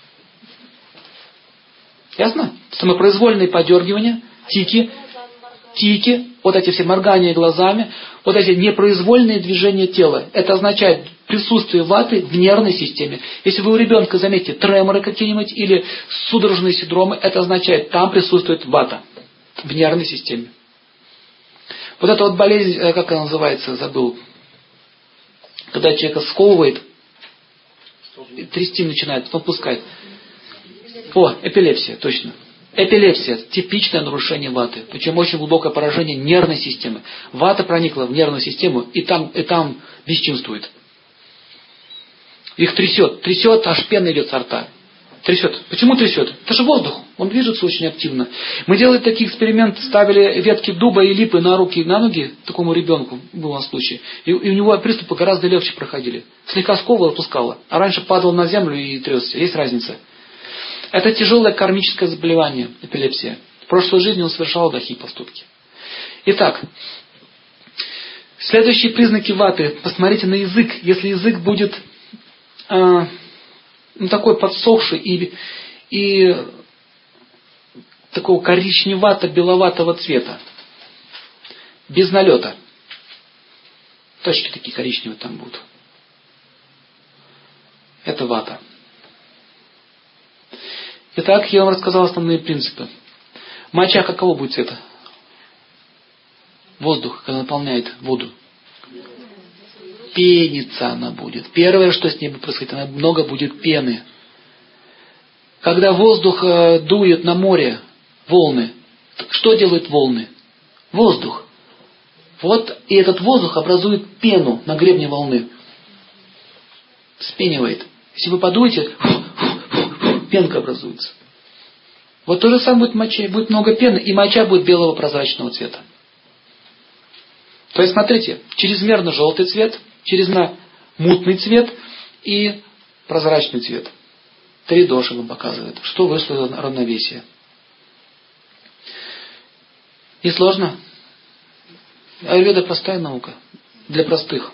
Ясно? Самопроизвольные подергивания, тики. тики, вот эти все моргания глазами, вот эти непроизвольные движения тела. Это означает присутствие ваты в нервной системе. Если вы у ребенка заметите треморы какие-нибудь или судорожные синдромы, это означает, там присутствует вата в нервной системе. Вот эта вот болезнь, как она называется, забыл, когда человека сковывает, трясти начинает, он пускает. О, эпилепсия, точно. Эпилепсия – типичное нарушение ваты, причем очень глубокое поражение нервной системы. Вата проникла в нервную систему и там, и там бесчинствует. Их трясет, трясет, аж пена идет со рта. Трясет. Почему трясет? Это же воздух, он движется очень активно. Мы делали такие эксперименты, ставили ветки дуба и липы на руки и на ноги такому ребенку, был у нас случай, и, и у него приступы гораздо легче проходили. Слегка сковывало, отпускало, а раньше падал на землю и трясся. Есть разница. Это тяжелое кармическое заболевание, эпилепсия. В прошлой жизни он совершал плохие поступки. Итак, следующие признаки ваты. Посмотрите на язык. Если язык будет э, ну, такой подсохший и, и такого коричневато-беловатого цвета, без налета. Точки такие коричневые там будут. Это вата. Итак, я вам рассказал основные принципы. Моча какого будет цвета? Воздух, когда наполняет воду. Пенится она будет. Первое, что с ней будет происходить, она много будет пены. Когда воздух э, дует на море, волны, что делают волны? Воздух. Вот, и этот воздух образует пену на гребне волны. Вспенивает. Если вы подуете, пенка образуется. Вот то же самое будет в моче. Будет много пены, и моча будет белого прозрачного цвета. То есть, смотрите, чрезмерно желтый цвет, чрезмерно мутный цвет и прозрачный цвет. Три доши вам показывают, что вышло из равновесия. Не сложно? Аюрведа простая наука. Для простых.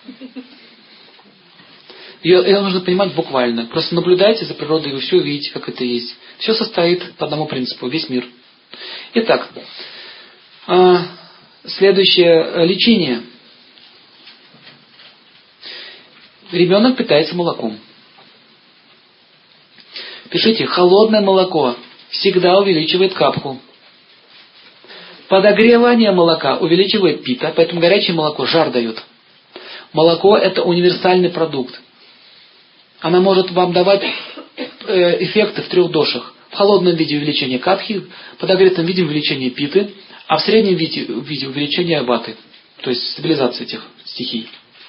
Ее, ее нужно понимать буквально. Просто наблюдайте за природой, вы все увидите, как это есть. Все состоит по одному принципу, весь мир. Итак, следующее лечение. Ребенок питается молоком. Пишите, холодное молоко всегда увеличивает капху. Подогревание молока увеличивает пита, поэтому горячее молоко жар дает. Молоко – это универсальный продукт. Она может вам давать э, эффекты в трех дошах. В холодном виде увеличение капхи, в подогретом виде увеличение питы, а в среднем виде, виде увеличение ваты, то есть стабилизация этих стихий.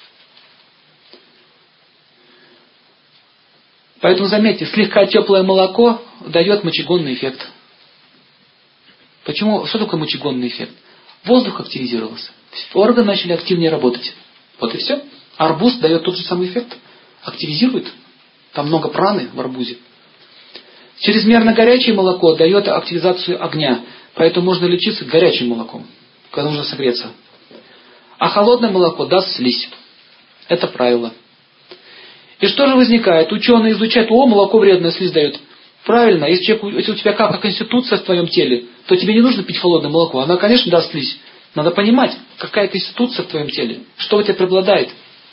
Поэтому заметьте, слегка теплое молоко дает мочегонный эффект. Почему? Что такое мочегонный эффект? Воздух активизировался. Органы начали активнее работать. Вот и все. Арбуз дает тот же самый эффект. Активизирует. Там много праны в арбузе. Чрезмерно горячее молоко дает активизацию огня. Поэтому можно лечиться горячим молоком, когда нужно согреться. А холодное молоко даст слизь. Это правило. И что же возникает? Ученые изучают, о, молоко вредное, слизь дает. Правильно, если, человек, если у тебя какая конституция в твоем теле, то тебе не нужно пить холодное молоко. Она, конечно, даст слизь. Надо понимать, какая конституция в твоем теле, что у тебя преобладает.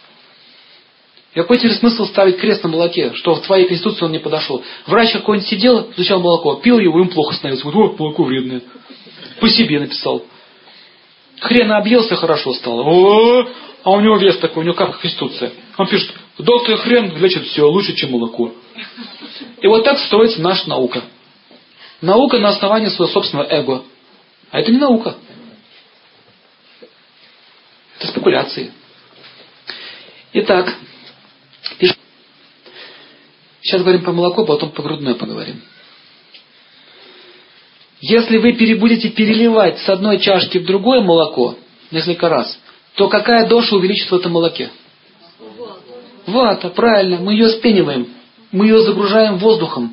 И какой тебе смысл ставить крест на молоке, что в твоей конституции он не подошел? Врач какой-нибудь сидел, изучал молоко, пил его, им плохо становится. Вот, о, молоко вредное. По себе написал. Хрена объелся, хорошо стало. О, а у него вес такой, у него как конституция. Он пишет, доктор хрен лечит все лучше, чем молоко. И вот так строится наша наука. Наука на основании своего собственного эго. А это не наука. Это спекуляции. Итак, пиш... сейчас говорим про молоко, потом по грудной поговорим. Если вы будете переливать с одной чашки в другое молоко несколько раз, то какая доша увеличится в этом молоке? Вата, правильно, мы ее спениваем. Мы ее загружаем воздухом.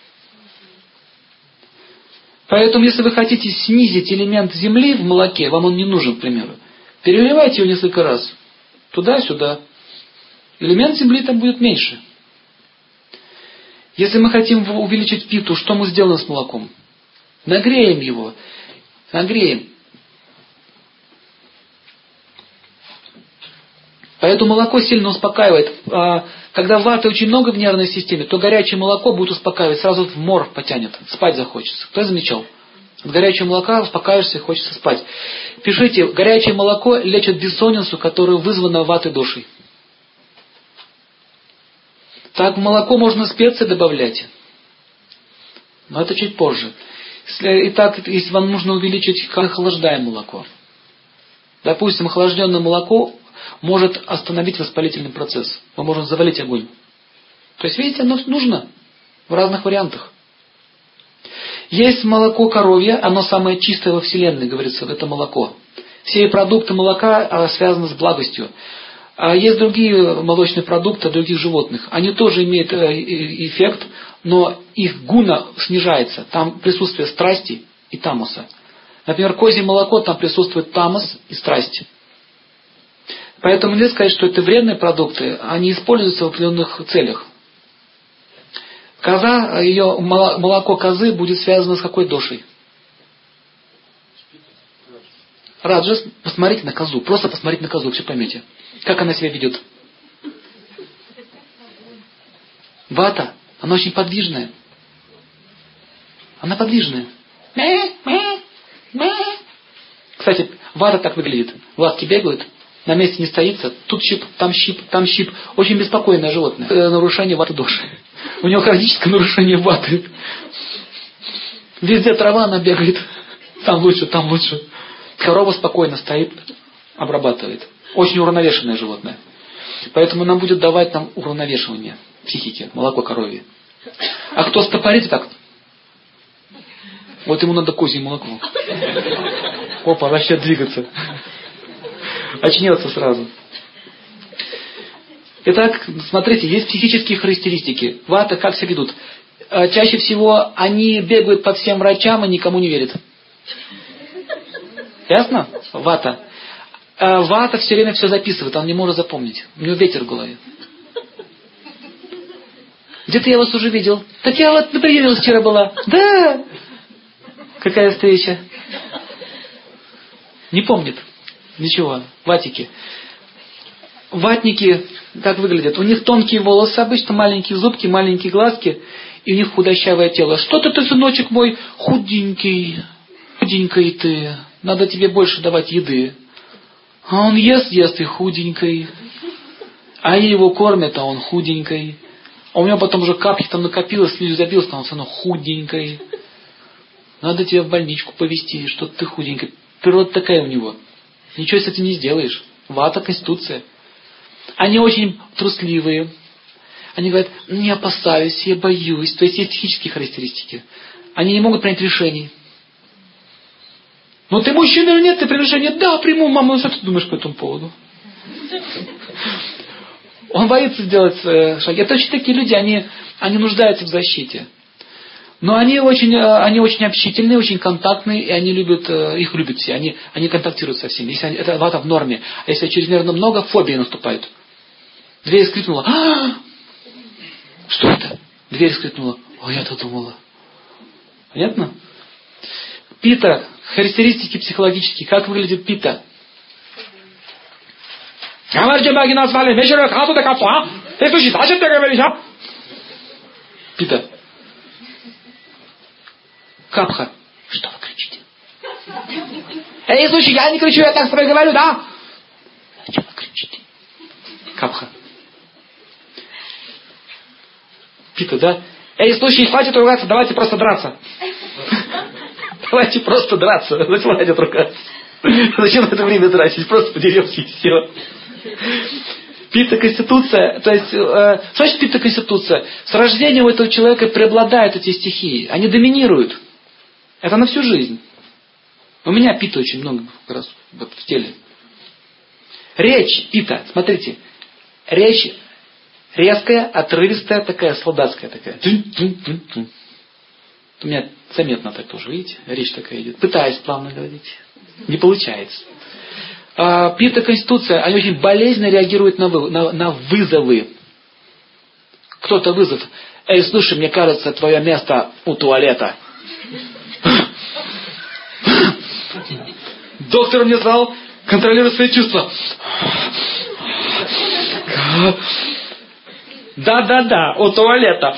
Поэтому, если вы хотите снизить элемент земли в молоке, вам он не нужен, к примеру, переливайте его несколько раз. Туда-сюда. Элемент земли там будет меньше. Если мы хотим увеличить питу, что мы сделаем с молоком? Нагреем его. Нагреем. Поэтому молоко сильно успокаивает. Когда ваты очень много в нервной системе, то горячее молоко будет успокаивать, сразу в морг потянет, спать захочется. Кто замечал? От горячего молока успокаиваешься и хочется спать. Пишите, горячее молоко лечит бессонницу, которая вызвана ватой дошей. Так в молоко можно специи добавлять. Но это чуть позже. Итак, если вам нужно увеличить, как охлаждаем молоко. Допустим, охлажденное молоко может остановить воспалительный процесс. Мы можем завалить огонь. То есть, видите, оно нужно в разных вариантах. Есть молоко коровье, оно самое чистое во Вселенной, говорится, это молоко. Все продукты молока связаны с благостью. А есть другие молочные продукты других животных. Они тоже имеют эффект, но их гуна снижается. Там присутствие страсти и тамаса. Например, козье молоко, там присутствует тамас и страсть. Поэтому нельзя сказать, что это вредные продукты, они используются в определенных целях. Коза, ее молоко козы будет связано с какой дошей? Раджас. Посмотрите на козу. Просто посмотрите на козу, все поймете. Как она себя ведет? Вата. Она очень подвижная. Она подвижная. Кстати, вата так выглядит. Ласки бегают, на месте не стоится. Тут щип, там щип, там щип. Очень беспокойное животное. Нарушение ваты доши. У него хроническое нарушение ваты. Везде трава, она бегает. Там лучше, там лучше. Корова спокойно стоит, обрабатывает. Очень уравновешенное животное. Поэтому нам будет давать нам уравновешивание психики, молоко коровье. А кто стопорит так? Вот ему надо козье молоко. Опа, начнет двигаться. Очнется сразу. Итак, смотрите, есть психические характеристики. Вата как себя ведут? Чаще всего они бегают по всем врачам и никому не верят. Ясно? Вата. Вата все время все записывает, он не может запомнить. У него ветер в голове. Где-то я вас уже видел. Так я вот на приеме вчера была. Да. Какая встреча? Не помнит. Ничего. Ватики. Ватники как выглядят? У них тонкие волосы, обычно маленькие зубки, маленькие глазки, и у них худощавое тело. Что-то ты, сыночек мой, худенький. Худенький ты. Надо тебе больше давать еды. А он ест, ест и худенький. А его кормят, а он худенький. А у него потом уже капки там накопилось, слизь забилось, там он все равно худенький. Надо тебя в больничку повезти, что ты худенький. Природа такая у него. Ничего с этим не сделаешь. Вата, конституция. Они очень трусливые. Они говорят, не опасаюсь, я боюсь. То есть есть психические характеристики. Они не могут принять решений. Ну ты мужчина или нет, ты примешь решение? Да, приму, мама, ну что ты думаешь по этому поводу? Он боится сделать э, шаги. Это очень такие люди, они, они нуждаются в защите. Но они очень, они очень общительные, очень контактные, и они любят, их любят все. Они, они контактируют со всеми. Если они, это вата в норме. А если чрезмерно много, фобии наступают. Дверь скрипнула. А-а-а! Что это? Дверь скрипнула. О, я-то думала. Понятно? Пита. Характеристики психологические. Как выглядит пита? Пита. Капха. Что вы кричите? Эй, слушай, я не кричу, я так с тобой говорю, да? А что вы кричите? Капха. Пита, да? Эй, слушай, хватит ругаться, давайте просто драться. Давайте просто драться. Зачем хватит ругаться? Зачем в это время драться? Просто подеремся и все. Пита конституция, то есть, э, что значит пита конституция? С рождения у этого человека преобладают эти стихии. Они доминируют. Это на всю жизнь. У меня пита очень много как раз вот в теле. Речь пита, смотрите. Речь резкая, отрывистая, такая солдатская такая. У меня заметно так тоже, видите? Речь такая идет. Пытаюсь плавно говорить. Не получается. А, пита конституция, они очень болезненно реагируют на, вы, на, на вызовы. Кто-то вызов. Эй, слушай, мне кажется, твое место у туалета. Доктор мне сказал, контролируй свои чувства. Да-да-да, у туалета.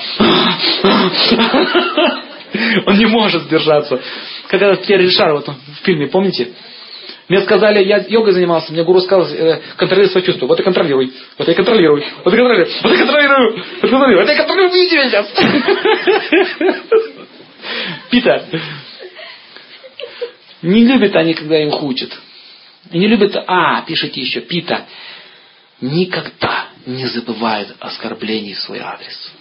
Он не может сдержаться. Как этот Пьер Ришар вот, в фильме, помните? Мне сказали, я йогой занимался, мне гуру сказал, э, контролируй свои чувства. Вот и контролируй, вот и контролируй, вот и контролируй, вот и контролирую, вот и контролирую, вот и контролирую, видите сейчас. Пита. Не любят они, когда их учат. И не любят, а, пишите еще, Пита. Никогда не забывает оскорблений в свой адрес.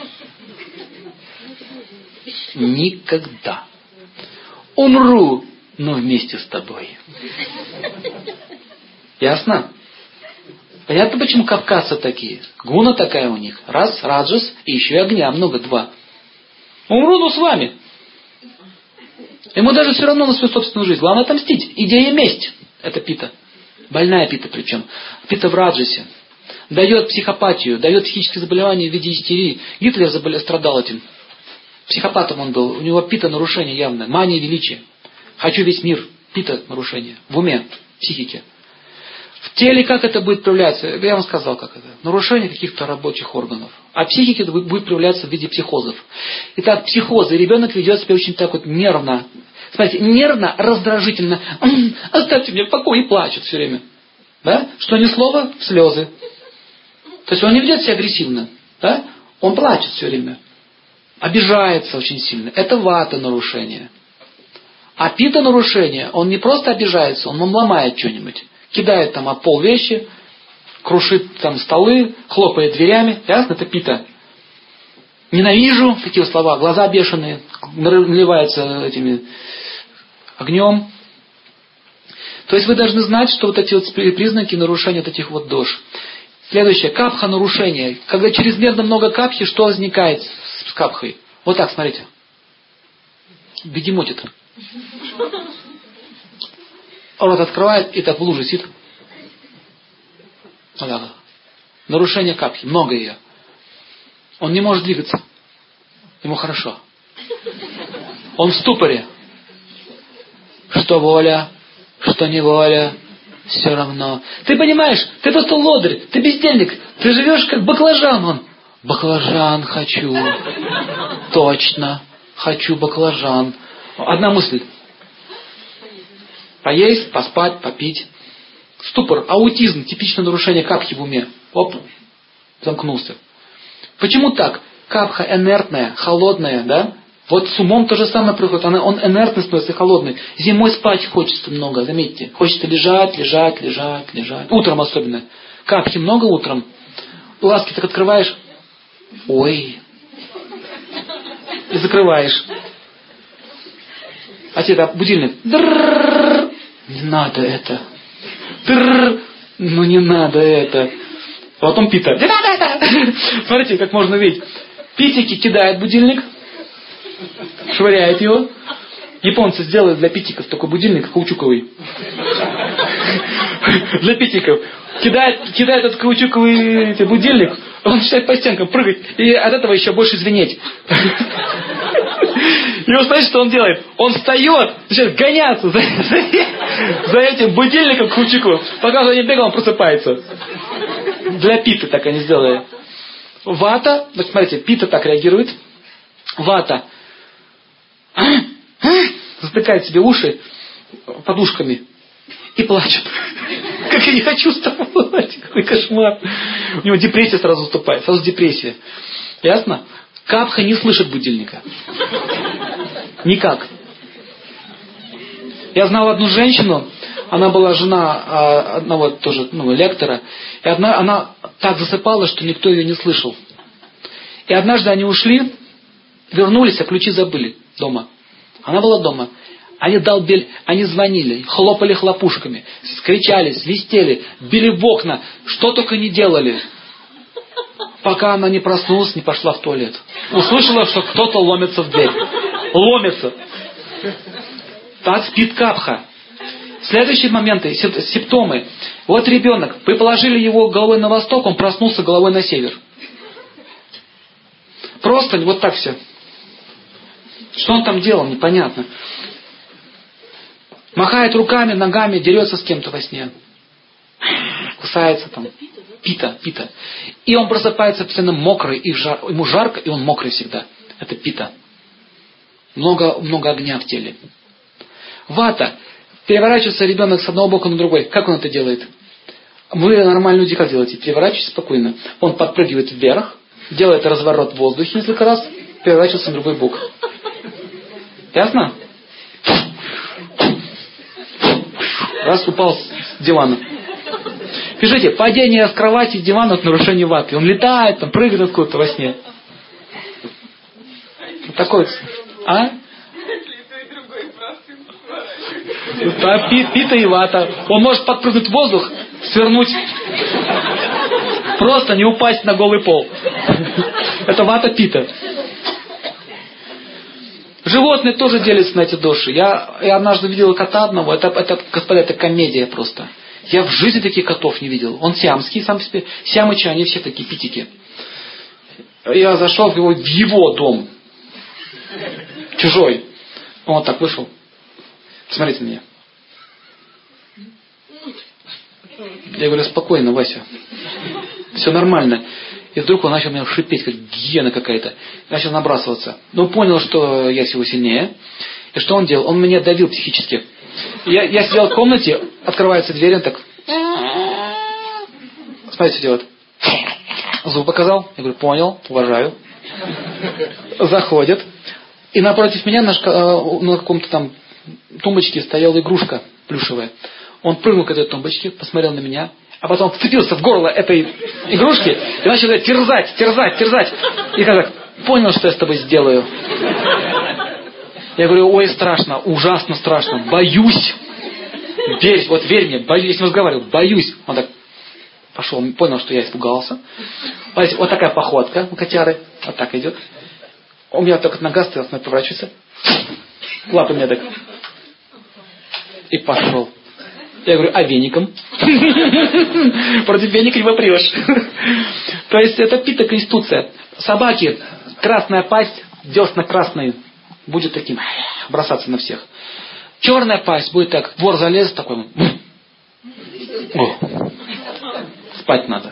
Никогда. Умру, но вместе с тобой. Ясно? Понятно, почему кавказцы такие? Гуна такая у них. Раз, раджас, и еще и огня много, два. Умру, но с вами. Ему даже все равно на свою собственную жизнь. Главное отомстить. Идея месть. Это Пита. Больная Пита причем. Пита в раджасе. Дает психопатию, дает психические заболевания в виде истерии. Гитлер заболел, страдал этим. Психопатом он был. У него Пита нарушение явное. Мания величия. Хочу весь мир. Пита нарушение. В уме, в психике. В теле как это будет проявляться? Я вам сказал, как это. Нарушение каких-то рабочих органов. А психике это будет проявляться в виде психозов. Итак, психозы. Ребенок ведет себя очень так вот нервно. Смотрите, нервно, раздражительно. Оставьте меня в покое, и плачет все время. Да? Что ни слова, слезы. То есть он не ведет себя агрессивно. Да? Он плачет все время. Обижается очень сильно. Это вата нарушение. А пита нарушение, он не просто обижается, он ломает что-нибудь. Кидает там об пол вещи, крушит там столы, хлопает дверями. Ясно? Это пита. Ненавижу, такие слова, глаза бешеные, наливаются этими огнем. То есть вы должны знать, что вот эти вот признаки нарушения вот этих вот дож. Следующее, капха нарушение. Когда чрезмерно много капхи, что возникает с капхой? Вот так, смотрите. Бегемотит. Рот открывает и так в луже сидит. Вот так. Нарушение капхи, много ее. Он не может двигаться. Ему хорошо. Он в ступоре. Что воля, что не воля, все равно. Ты понимаешь, ты просто лодырь, ты бездельник, ты живешь как баклажан. Он, баклажан хочу. Точно, хочу баклажан. Одна мысль. Поесть, поспать, попить. Ступор, аутизм, типичное нарушение капхи в уме. Оп, замкнулся. Почему так? Капха инертная, холодная, да? Вот с умом то же самое происходит. Она, он инертный становится, холодный. Зимой спать хочется много, заметьте. Хочется лежать, лежать, лежать, лежать. Утром особенно. Капхи много утром. Глазки так открываешь. Ой. И закрываешь. А тебе будильник. Дрррррр. Не надо это. Дрррррр. Ну не надо это. А потом пита. Не надо это. Смотрите, как можно видеть. Питики кидает будильник. Швыряет его. Японцы сделают для питиков такой будильник каучуковый. Для питиков. Кидает, кидает этот каучуковый будильник, он начинает по стенкам прыгать, и от этого еще больше звенеть. И вы знаете, что он делает? Он встает, начинает гоняться за, за, за этим будильником каучуковым. Пока он не бегал, он просыпается. Для питы так они сделали. Вата, вот смотрите, пита так реагирует. Вата. Затыкает себе уши подушками и плачет. Как я не хочу с тобой. Какой кошмар. У него депрессия сразу наступает. Сразу депрессия. Ясно? Капха не слышит будильника. Никак. Я знал одну женщину. Она была жена одного тоже ну, лектора. И одна, она так засыпала, что никто ее не слышал. И однажды они ушли, вернулись, а ключи забыли дома. Она была дома. Они долбили, они звонили, хлопали хлопушками, кричали, свистели, били в окна, что только не делали. Пока она не проснулась, не пошла в туалет. Услышала, что кто-то ломится в дверь. Ломится. Так спит капха. Следующие моменты, симптомы. Вот ребенок, вы положили его головой на восток, он проснулся головой на север. Просто вот так все. Что он там делал, непонятно. Махает руками, ногами, дерется с кем-то во сне. Кусается там. пита, пита. И он просыпается постоянно мокрый, и жар, ему жарко, и он мокрый всегда. Это пита. Много, много огня в теле. Вата. Переворачивается ребенок с одного бока на другой. Как он это делает? Вы, нормальные люди, как делаете? Переворачивайтесь спокойно. Он подпрыгивает вверх, делает разворот в воздухе несколько раз, переворачивается на другой бок. Ясно? Раз упал с дивана. Пишите, падение с кровати, с дивана, это нарушение ваты. Он летает, там, прыгает откуда-то во сне. Вот такой. А? Да, пита и вата. Он может подпрыгнуть в воздух, свернуть. Просто не упасть на голый пол. Это вата пита. Животные тоже делятся на эти доши. Я, я однажды видел кота одного. Это, это, господа, это комедия просто. Я в жизни таких котов не видел. Он сиамский сам по себе. Сиамычи, они все такие питики. Я зашел в его, в его дом. Чужой. Он вот так вышел. Смотрите на меня. Я говорю, спокойно, Вася. Все нормально. И вдруг он начал меня шипеть, как гиена какая-то. Начал набрасываться. Но понял, что я всего сильнее. И что он делал? Он меня давил психически. Я, я сидел в комнате, открывается дверь, он так... Смотрите, что делает. Зуб показал. Я говорю, понял, уважаю. Заходит. И напротив меня на, шка... на каком-то там тумбочке стояла игрушка плюшевая. Он прыгнул к этой тумбочке, посмотрел на меня, а потом вцепился в горло этой игрушки и начал ее терзать, терзать, терзать. И как понял, что я с тобой сделаю. Я говорю, ой, страшно, ужасно страшно, боюсь. Верь, вот верь мне, боюсь, я с ним разговаривал, боюсь. Он так пошел, понял, что я испугался. Вот такая походка у котяры, вот так идет. У меня только нога стояла, она поворачивается. Лапы меня так. И пошел. Я говорю, а веником? Против веника не попрешь. То есть это пита конституция. Собаки, красная пасть, десна красные, будет таким, бросаться на всех. Черная пасть будет так, вор залез, такой, о, спать надо.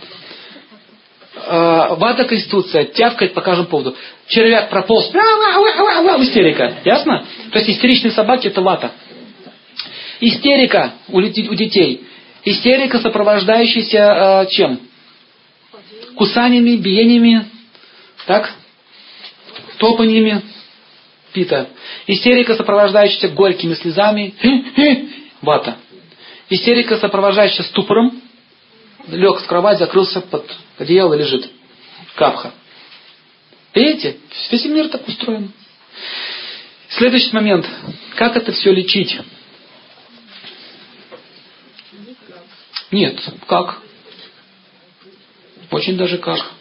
Вата конституция, тявкает по каждому поводу. Червяк прополз, истерика. Ясно? То есть истеричные собаки это вата. Истерика у, у детей. Истерика, сопровождающаяся э, чем? Кусаниями, биениями, так? Топаниями. Пита. Истерика, сопровождающаяся горькими слезами. Вата. Истерика, сопровождающаяся ступором. Лег в кровать, закрылся под одеяло, лежит. Капха. Видите? Весь мир так устроен. Следующий момент. Как это все лечить? Нет. Как? Очень даже как.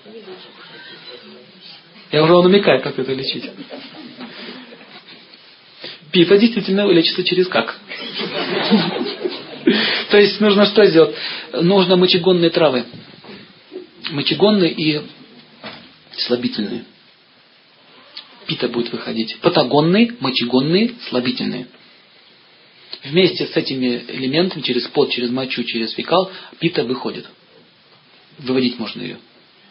Я уже намекаю, как это лечить. Пита действительно лечится через как. То есть нужно что сделать? Нужно мочегонные травы. Мочегонные и слабительные. Пита будет выходить. Патагонные, мочегонные, слабительные. Вместе с этими элементами, через пот, через мочу, через фекал, пита выходит. Выводить можно ее.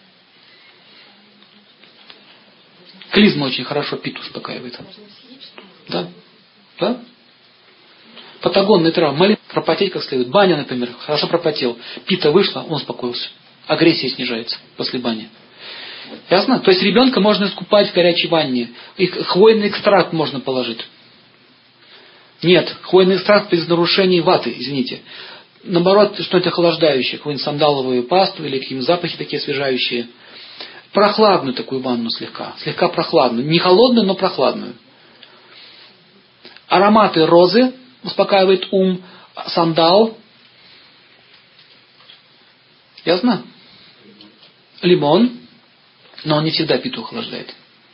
Клизма очень хорошо питу успокаивает. Да? Да? Патагонные травы. Молитва, пропотеть как следует. Баня, например, хорошо пропотел. Пита вышла, он успокоился. Агрессия снижается после бани. Ясно? То есть ребенка можно искупать в горячей ванне. И хвойный экстракт можно положить. Нет, хвойный экстракт без нарушений ваты, извините. Наоборот, что-нибудь охлаждающее, какую-нибудь сандаловую пасту или какие-нибудь запахи такие освежающие. Прохладную такую ванну слегка. Слегка прохладную. Не холодную, но прохладную. Ароматы розы успокаивает ум. Сандал. Ясно? Лимон. Но он не всегда питу охлаждает.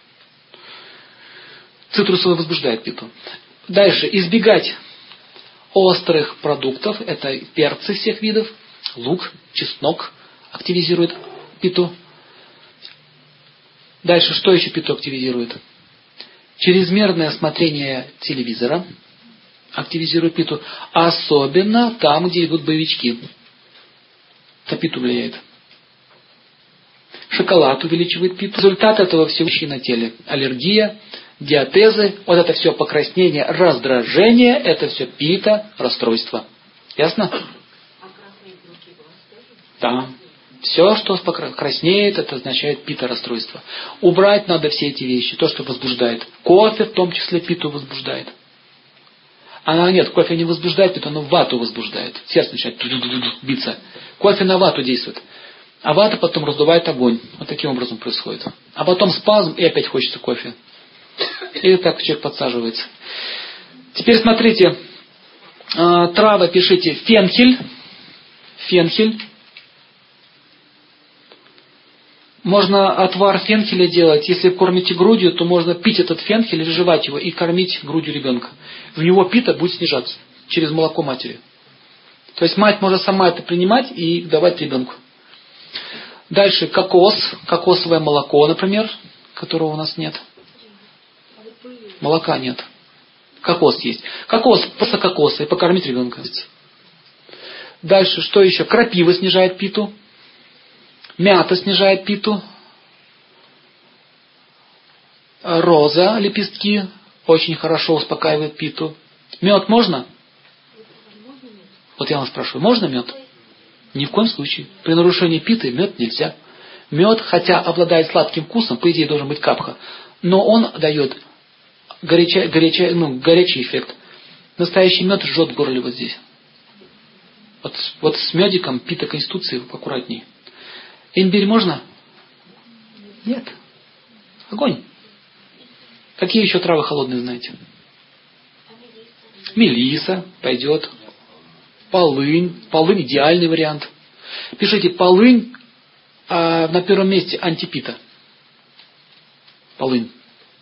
Цитрусовый возбуждает питу. Дальше. Избегать острых продуктов. Это перцы всех видов. Лук, чеснок активизирует питу. Дальше. Что еще питу активизирует? Чрезмерное смотрение телевизора активизирует питу. Особенно там, где идут боевички. на питу влияет. Шоколад увеличивает питу. Результат этого всего на теле. Аллергия, диатезы, вот это все покраснение, раздражение, это все пита, расстройство. Ясно? Да. Все, что краснеет, это означает пита, расстройство. Убрать надо все эти вещи, то, что возбуждает. Кофе, в том числе, питу возбуждает. А нет, кофе не возбуждает питу, оно вату возбуждает. Сердце начинает биться. Кофе на вату действует. А вата потом раздувает огонь. Вот таким образом происходит. А потом спазм, и опять хочется кофе. И так человек подсаживается. Теперь смотрите. Травы пишите. Фенхель. Фенхель. Можно отвар фенхеля делать. Если кормите грудью, то можно пить этот фенхель или жевать его и кормить грудью ребенка. В него пита будет снижаться через молоко матери. То есть мать может сама это принимать и давать ребенку. Дальше кокос, кокосовое молоко, например, которого у нас нет. Молока нет. Кокос есть. Кокос, просто кокоса и покормить ребенка. Дальше, что еще? Крапива снижает питу. Мята снижает питу. Роза, лепестки, очень хорошо успокаивает питу. Мед можно? Вот я вас спрашиваю, можно мед? Ни в коем случае. При нарушении питы мед нельзя. Мед, хотя обладает сладким вкусом, по идее должен быть капха, но он дает горяча, горяча, ну, горячий эффект. Настоящий мед жжет в горле вот здесь. Вот, вот с медиком пита конституции аккуратней. Имбирь можно? Нет. Огонь. Какие еще травы холодные знаете? Мелиса пойдет. Полынь. Полынь идеальный вариант. Пишите полынь, а на первом месте антипита. Полынь.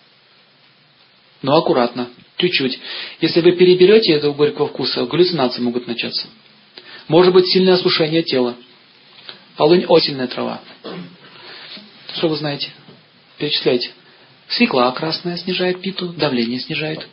Но аккуратно. Чуть-чуть. Если вы переберете этого горького вкуса, галлюцинации могут начаться. Может быть сильное осушение тела. Полынь очень сильная трава. Что вы знаете? Перечисляйте. Свекла красная снижает питу, давление снижает.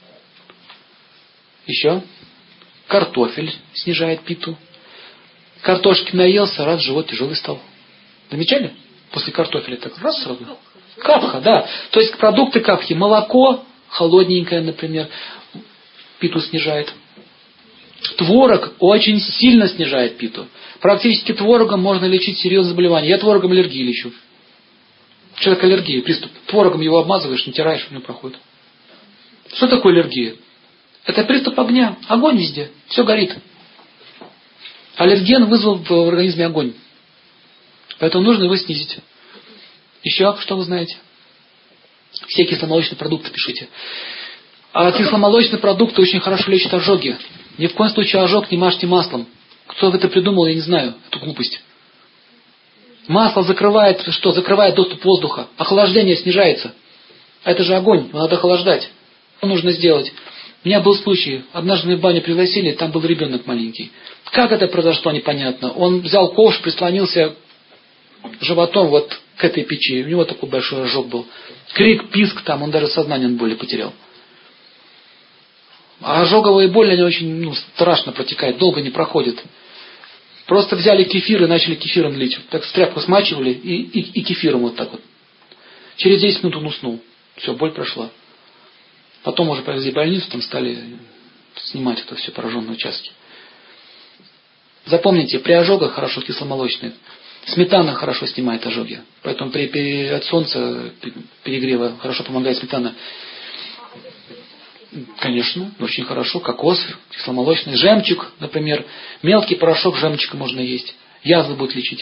Еще. Картофель снижает питу. Картошки наелся, раз живот тяжелый стал. Замечали? После картофеля так раз сразу. Капха, да. То есть продукты капхи. Молоко, холодненькое, например, питу снижает. Творог очень сильно снижает питу. Практически творогом можно лечить серьезные заболевания. Я творогом аллергии лечу. Человек аллергии, приступ. Творогом его обмазываешь, натираешь, у него проходит. Что такое аллергия? Это приступ огня. Огонь везде. Все горит. Аллерген вызвал в организме огонь. Поэтому нужно его снизить. Еще что вы знаете? Все кисломолочные продукты пишите. А кисломолочные продукты очень хорошо лечат ожоги. Ни в коем случае ожог не мажьте маслом. Кто это придумал, я не знаю. Эту глупость. Масло закрывает, что? Закрывает доступ воздуха. Охлаждение снижается. Это же огонь. Его надо охлаждать. Что нужно сделать? У меня был случай. Однажды в баню пригласили, там был ребенок маленький. Как это произошло, непонятно. Он взял ковш, прислонился животом вот к этой печи. У него такой большой ожог был. Крик, писк там, он даже сознание от боли потерял. А ожоговые боли, они очень ну, страшно протекают, долго не проходят. Просто взяли кефир и начали кефиром лить. Так в тряпку смачивали и, и, и кефиром вот так вот. Через десять минут он уснул. Все, боль прошла. Потом уже повезли в больницу, там стали снимать это все пораженные участки. Запомните, при ожогах хорошо кисломолочные. Сметана хорошо снимает ожоги. Поэтому при, при, от солнца перегрева хорошо помогает сметана. Конечно, очень хорошо. Кокос, кисломолочный, жемчуг, например. Мелкий порошок жемчуга можно есть. Язвы будет лечить.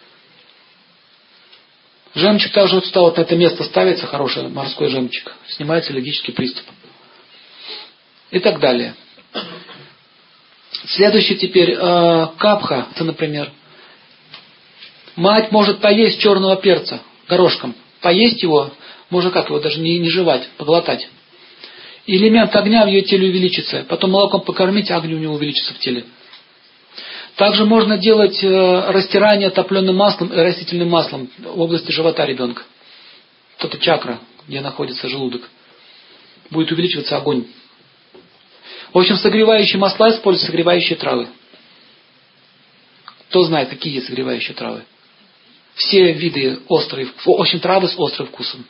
Жемчуг также вот сюда вот на это место ставится, хороший морской жемчуг. Снимается аллергический приступ. И так далее. Следующий теперь э, капха, это, например. Мать может поесть черного перца горошком. Поесть его, можно как его даже не, не жевать, поглотать. Элемент огня в ее теле увеличится. Потом молоком покормить, огонь у него увеличится в теле. Также можно делать э, растирание топленым маслом и растительным маслом в области живота ребенка. Вот это чакра, где находится желудок. Будет увеличиваться огонь. В общем, согревающие масла используют согревающие травы. Кто знает, какие есть согревающие травы? Все виды острые, в общем, травы с острым вкусом.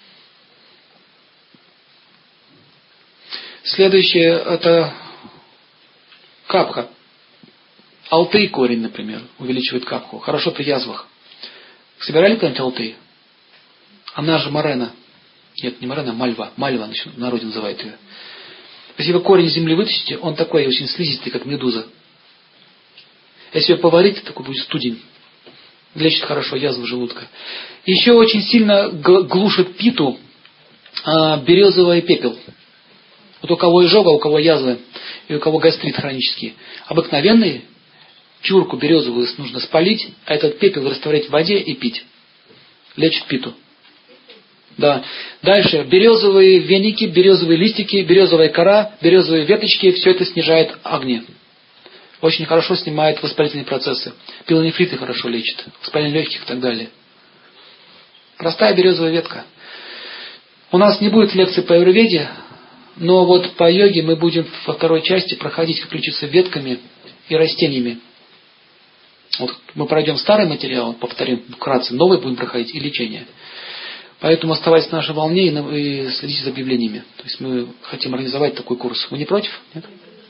Следующее это капха. Алтей корень, например, увеличивает капху. Хорошо при язвах. Собирали когда-нибудь алтей? Она же морена. Нет, не морена, а мальва. Мальва в народе называют ее. Если вы корень из земли вытащите, он такой очень слизистый, как медуза. Если его поварить, такой будет студень. Лечит хорошо язву желудка. Еще очень сильно глушит питу а, березовый пепел. Вот у кого изжога, у кого язвы, и у кого гастрит хронический. Обыкновенный чурку березовую нужно спалить, а этот пепел растворять в воде и пить. Лечит питу. Да. Дальше. Березовые веники, березовые листики, березовая кора, березовые веточки. Все это снижает агни. Очень хорошо снимает воспалительные процессы. Пилонефриты хорошо лечит. Воспаление легких и так далее. Простая березовая ветка. У нас не будет лекции по аюрведе, но вот по йоге мы будем во второй части проходить, как лечиться ветками и растениями. Вот мы пройдем старый материал, повторим вкратце, новый будем проходить и лечение. Поэтому оставайтесь на нашей волне и следите за объявлениями. То есть мы хотим организовать такой курс. Вы не против? Нет?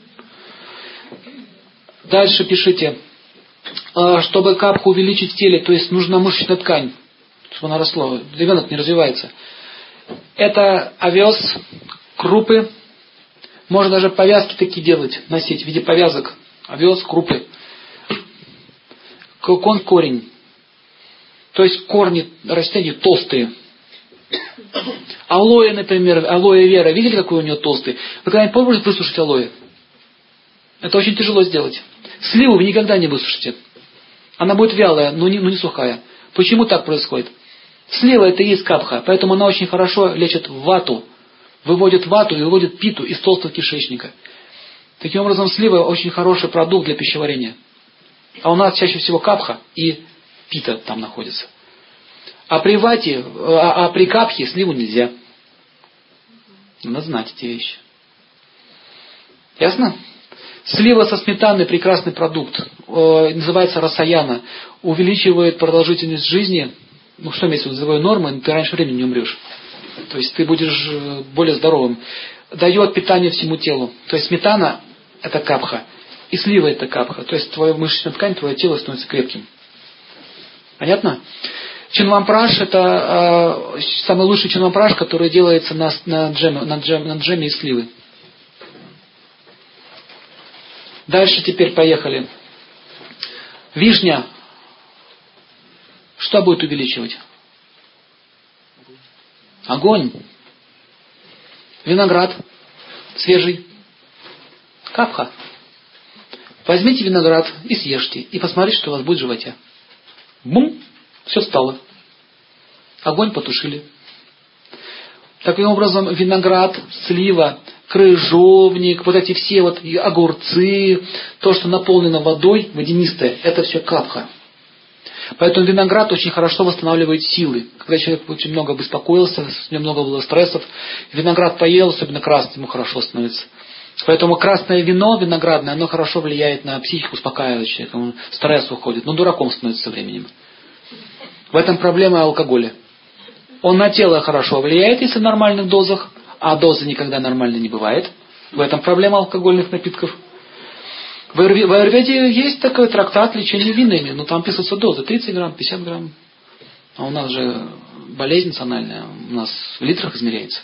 Дальше пишите. Чтобы капху увеличить в теле, то есть нужна мышечная ткань, чтобы она росла. Ребенок не развивается. Это овес, крупы. Можно даже повязки такие делать, носить в виде повязок. Овес, крупы. Кон корень. То есть корни растений толстые. Алоэ, например, алоэ вера. Видели, какой у нее толстый? Вы когда-нибудь попробуйте высушить алоэ? Это очень тяжело сделать. Сливу вы никогда не высушите. Она будет вялая, но не, но не сухая. Почему так происходит? Слива это и есть капха, поэтому она очень хорошо лечит вату. Выводит вату и выводит питу из толстого кишечника. Таким образом, слива очень хороший продукт для пищеварения. А у нас чаще всего капха и пита там находится. А при вате, а, а при капхе сливу нельзя. Надо знать эти вещи. Ясно? Слива со сметаной прекрасный продукт. Э, называется расаяна. Увеличивает продолжительность жизни. Ну, что имеется в виду, называю нормы, но ты раньше времени не умрешь. То есть ты будешь более здоровым. Дает питание всему телу. То есть сметана это капха. И слива это капха. То есть твоя мышечная ткань, твое тело становится крепким. Понятно? Чинвампраш это э, самый лучший чинвампраш, который делается на, на, джеме, на, джем, на джеме из сливы. Дальше теперь поехали. Вишня. Что будет увеличивать? Огонь. Виноград. Свежий. Капха. Возьмите виноград и съешьте. И посмотрите, что у вас будет в животе. Бум! Все стало. Огонь потушили. Таким образом, виноград, слива, крыжовник, вот эти все вот огурцы, то, что наполнено водой, водянистое, это все капха. Поэтому виноград очень хорошо восстанавливает силы. Когда человек очень много беспокоился, с ним много было стрессов, виноград поел, особенно красный, ему хорошо становится. Поэтому красное вино виноградное, оно хорошо влияет на психику, успокаивает человека, стресс уходит, но дураком становится со временем. В этом проблема алкоголя. Он на тело хорошо влияет, если в нормальных дозах, а доза никогда нормально не бывает. В этом проблема алкогольных напитков. В аюрведе есть такой трактат лечения винами, но там пишутся дозы тридцать грамм, пятьдесят грамм. А у нас же болезнь национальная, у нас в литрах измеряется.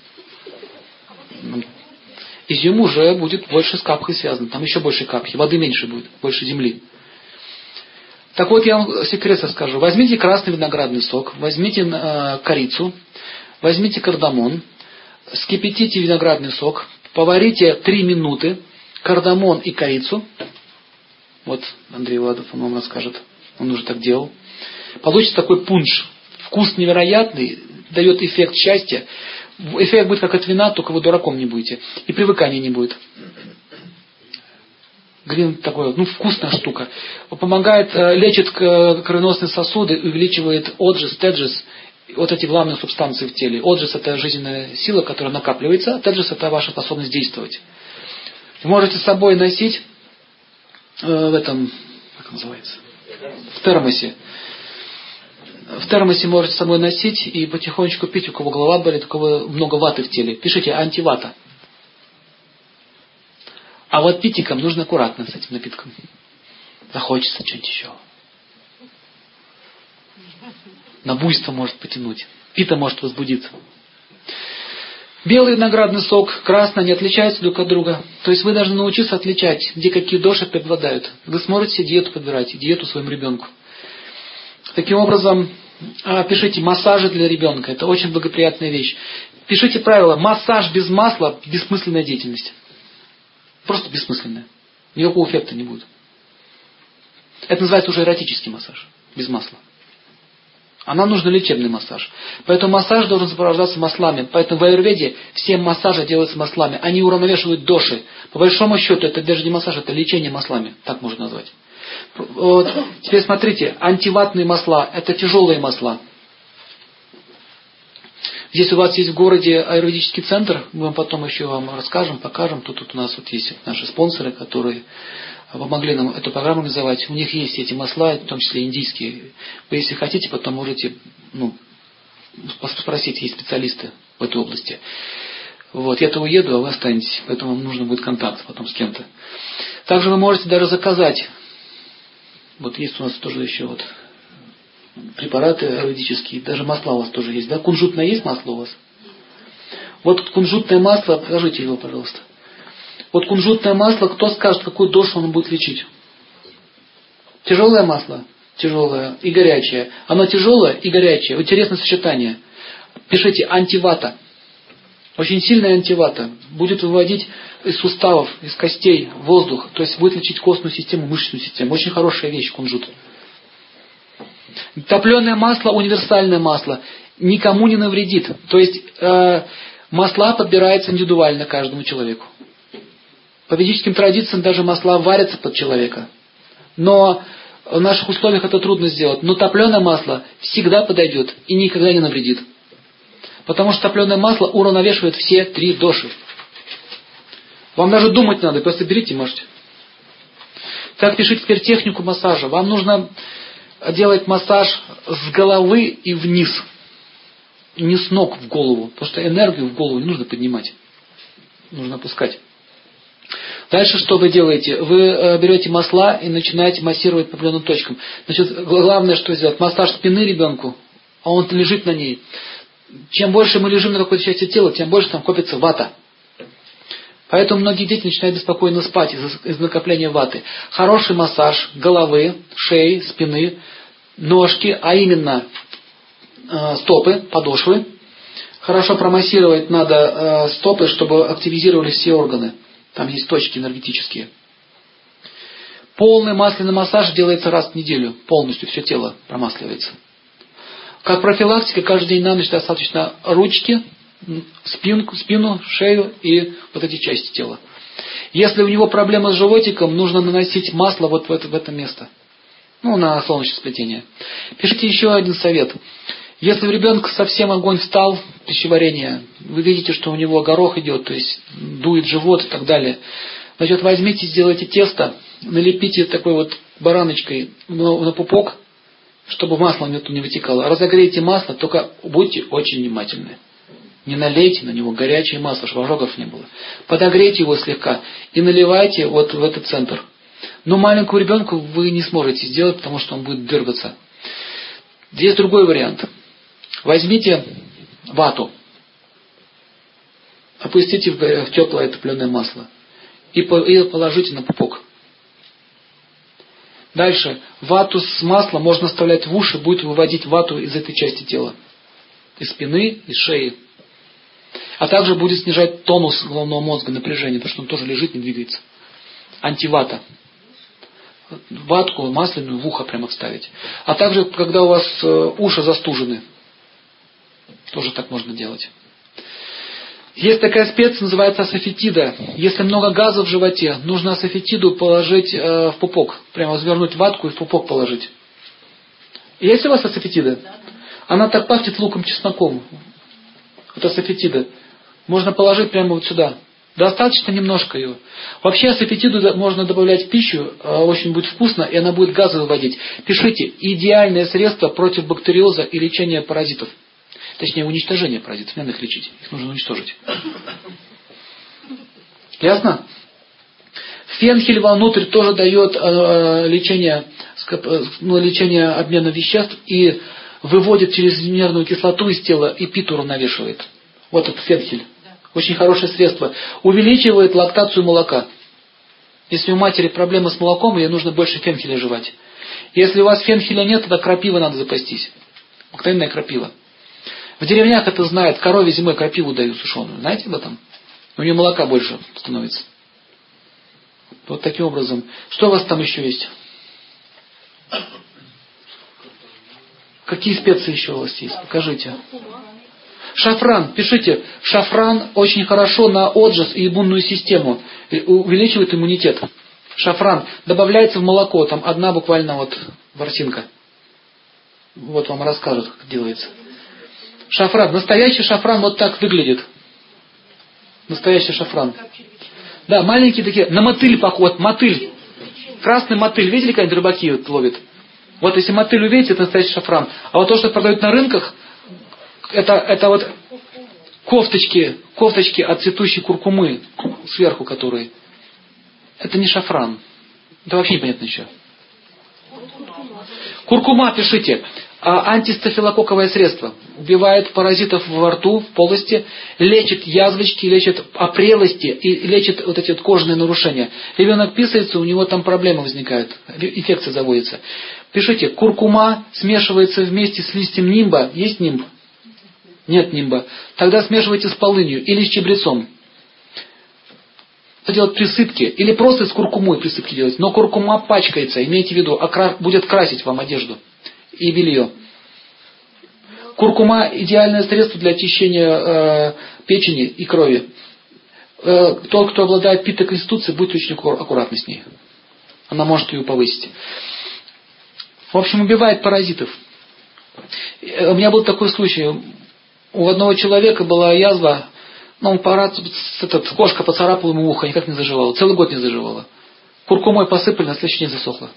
Изюм уже будет больше с капхой связан, там еще больше капхи, воды меньше будет, больше земли. Так вот, я вам секрет расскажу. Возьмите красный виноградный сок, возьмите э, корицу, возьмите кардамон, скипятите виноградный сок, поварите три минуты, кардамон и корицу. Вот Андрей Владов, он вам расскажет. Он уже так делал. Получится такой пунш. Вкус невероятный, дает эффект счастья. Эффект будет как от вина, только вы дураком не будете. И привыкания не будет. Грин такой, ну, вкусная штука. Помогает, лечит кровеносные сосуды, увеличивает оджис, теджис, вот эти главные субстанции в теле. Оджис это жизненная сила, которая накапливается, а теджис это ваша способность действовать. Вы можете с собой носить э, в этом, как называется, В термосе. В термосе можете с собой носить и потихонечку пить, у кого голова болит, у кого много ваты в теле. Пишите антивата. А вот питикам нужно аккуратно с этим напитком. Захочется что-нибудь еще. На буйство может потянуть. Пита может возбудиться. Белый виноградный сок, красный, они отличаются друг от друга. То есть вы должны научиться отличать, где какие доши преобладают. Вы сможете диету подбирать, диету своему ребенку. Таким образом, пишите массажи для ребенка. Это очень благоприятная вещь. Пишите правило. Массаж без масла – бессмысленная деятельность. Просто бессмысленная. Никакого эффекта не будет. Это называется уже эротический массаж. Без масла. А нам нужен лечебный массаж. Поэтому массаж должен сопровождаться маслами. Поэтому в аюрведе все массажи делаются маслами. Они уравновешивают доши. По большому счету, это даже не массаж, это лечение маслами. Так можно назвать. Вот. Теперь смотрите, антиватные масла, это тяжелые масла. Здесь у вас есть в городе аюрведический центр, мы вам потом еще вам расскажем, покажем. Тут, тут у нас вот есть наши спонсоры, которые помогли нам эту программу реализовать. У них есть эти масла, в том числе индийские. Вы, если хотите, потом можете ну, спросить, есть специалисты в этой области. Вот, я-то уеду, а вы останетесь, поэтому вам нужно будет контакт потом с кем-то. Также вы можете даже заказать. Вот есть у нас тоже еще вот препараты аюрведические, даже масла у вас тоже есть. Да? Кунжутное есть масло у вас? Вот кунжутное масло, покажите его, пожалуйста. Вот кунжутное масло, кто скажет, какую дошу он будет лечить? Тяжелое масло? Тяжелое и горячее. Оно тяжелое и горячее. Интересное сочетание. Пишите антивата. Очень сильная антивата. Будет выводить из суставов, из костей воздух. То есть будет лечить костную систему, мышечную систему. Очень хорошая вещь кунжут. Топленое масло, универсальное масло. Никому не навредит. То есть э, масла подбираются индивидуально каждому человеку. По ведическим традициям даже масла варятся под человека. Но в наших условиях это трудно сделать. Но топленое масло всегда подойдет и никогда не навредит. Потому что топленое масло уравновешивает все три доши. Вам даже думать надо, просто берите и можете. Так пишите теперь технику массажа. Вам нужно делать массаж с головы и вниз. Не с ног в голову. Потому что энергию в голову не нужно поднимать. Нужно опускать. Дальше что вы делаете? Вы берете масла и начинаете массировать по определенным точкам. Значит, главное, что сделать? Массаж спины ребенку, а он лежит на ней. Чем больше мы лежим на какой-то части тела, тем больше там копится вата. Поэтому многие дети начинают беспокойно спать из-за из накопления ваты. Хороший массаж головы, шеи, спины, ножки, а именно э, стопы, подошвы. Хорошо промассировать надо э, стопы, чтобы активизировались все органы. Там есть точки энергетические. Полный масляный массаж делается раз в неделю. Полностью все тело промасливается. Как профилактика, каждый день на ночь достаточно ручки, спинку, спину, шею и вот эти части тела. Если у него проблемы с животиком, нужно наносить масло вот в это, в это место. Ну, на солнечное сплетение. Пишите еще один совет. Если у ребенка совсем огонь встал, пищеварение, вы видите, что у него горох идет, то есть дует живот и так далее, значит, возьмите, сделайте тесто, налепите такой вот бараночкой на пупок, чтобы масло не вытекало. Разогрейте масло, только будьте очень внимательны. Не налейте на него горячее масло, чтобы ожогов не было. Подогрейте его слегка и наливайте вот в этот центр. Но маленькому ребенку вы не сможете сделать, потому что он будет дергаться. Здесь другой вариант. Возьмите вату, опустите в теплое топленое масло и положите на пупок. Дальше. Вату с маслом можно вставлять в уши, будет выводить вату из этой части тела. Из спины, из шеи. А также будет снижать тонус головного мозга, напряжение, потому что он тоже лежит, не двигается. Антивата. Ватку масляную в ухо прямо вставить. А также, когда у вас уши застужены, тоже так можно делать. Есть такая специя, называется асафетида. Если много газа в животе, нужно асафетиду положить э, в пупок. Прямо развернуть ватку и в пупок положить. Есть у вас асафетида? Она так пахнет луком, чесноком. Вот асафетида. Можно положить прямо вот сюда. Достаточно немножко ее. Вообще асафетиду можно добавлять в пищу, очень будет вкусно, и она будет газы выводить. Пишите, идеальное средство против бактериоза и лечения паразитов. Точнее, уничтожение паразитов. Не надо их лечить, их нужно уничтожить. Ясно? Фенхель вовнутрь тоже дает э, лечение, ну, лечение обмена веществ и выводит через нервную кислоту из тела и питу уравновешивает. Вот этот фенхель. Очень хорошее средство. Увеличивает лактацию молока. Если у матери проблемы с молоком, ей нужно больше фенхеля жевать. Если у вас фенхеля нет, тогда крапива надо запастись. Обыкновенная крапива. В деревнях это знают, корове зимой крапиву дают сушеную. Знаете об этом? У нее молока больше становится. Вот таким образом. Что у вас там еще есть? Какие специи еще у вас есть? Покажите. Шафран. Пишите. Шафран очень хорошо на отжиз и иммунную систему. Увеличивает иммунитет. Шафран. Добавляется в молоко. Там одна буквально вот ворсинка. Вот вам расскажут, как делается. Шафран. Настоящий шафран вот так выглядит. Настоящий шафран. Да, маленькие такие. На мотыль поход. Мотыль. Красный мотыль. Видели, когда рыбаки вот ловят? Вот если мотыль увидите, это настоящий шафран. А вот то, что продают на рынках, это, это вот кофточки, кофточки от цветущей куркумы, сверху которые. Это не шафран. Это вообще непонятно еще. Куркума, пишите. А, антистафилококковое средство. Убивает паразитов во рту, в полости, лечит язвочки, лечит опрелости и лечит вот эти вот кожные нарушения. Ребенок писается, у него там проблемы возникают, инфекция заводится. Пишите, куркума смешивается вместе с листьем нимба. Есть нимб? Нет нимба. Тогда смешивайте с полынью или с чабрецом. Делать присыпки. Или просто с куркумой присыпки делать. Но куркума пачкается. Имейте в виду, окра... будет красить вам одежду и белье. Куркума идеальное средство для очищения э, печени и крови. Э, тот, кто обладает питоконституцией, будет очень аккуратный с ней. Она может ее повысить. В общем, убивает паразитов. У меня был такой случай. У одного человека была язва, ну, пора, этот, кошка поцарапала ему ухо, никак не заживала. Целый год не заживала. Куркумой посыпали, на следующий день засохло.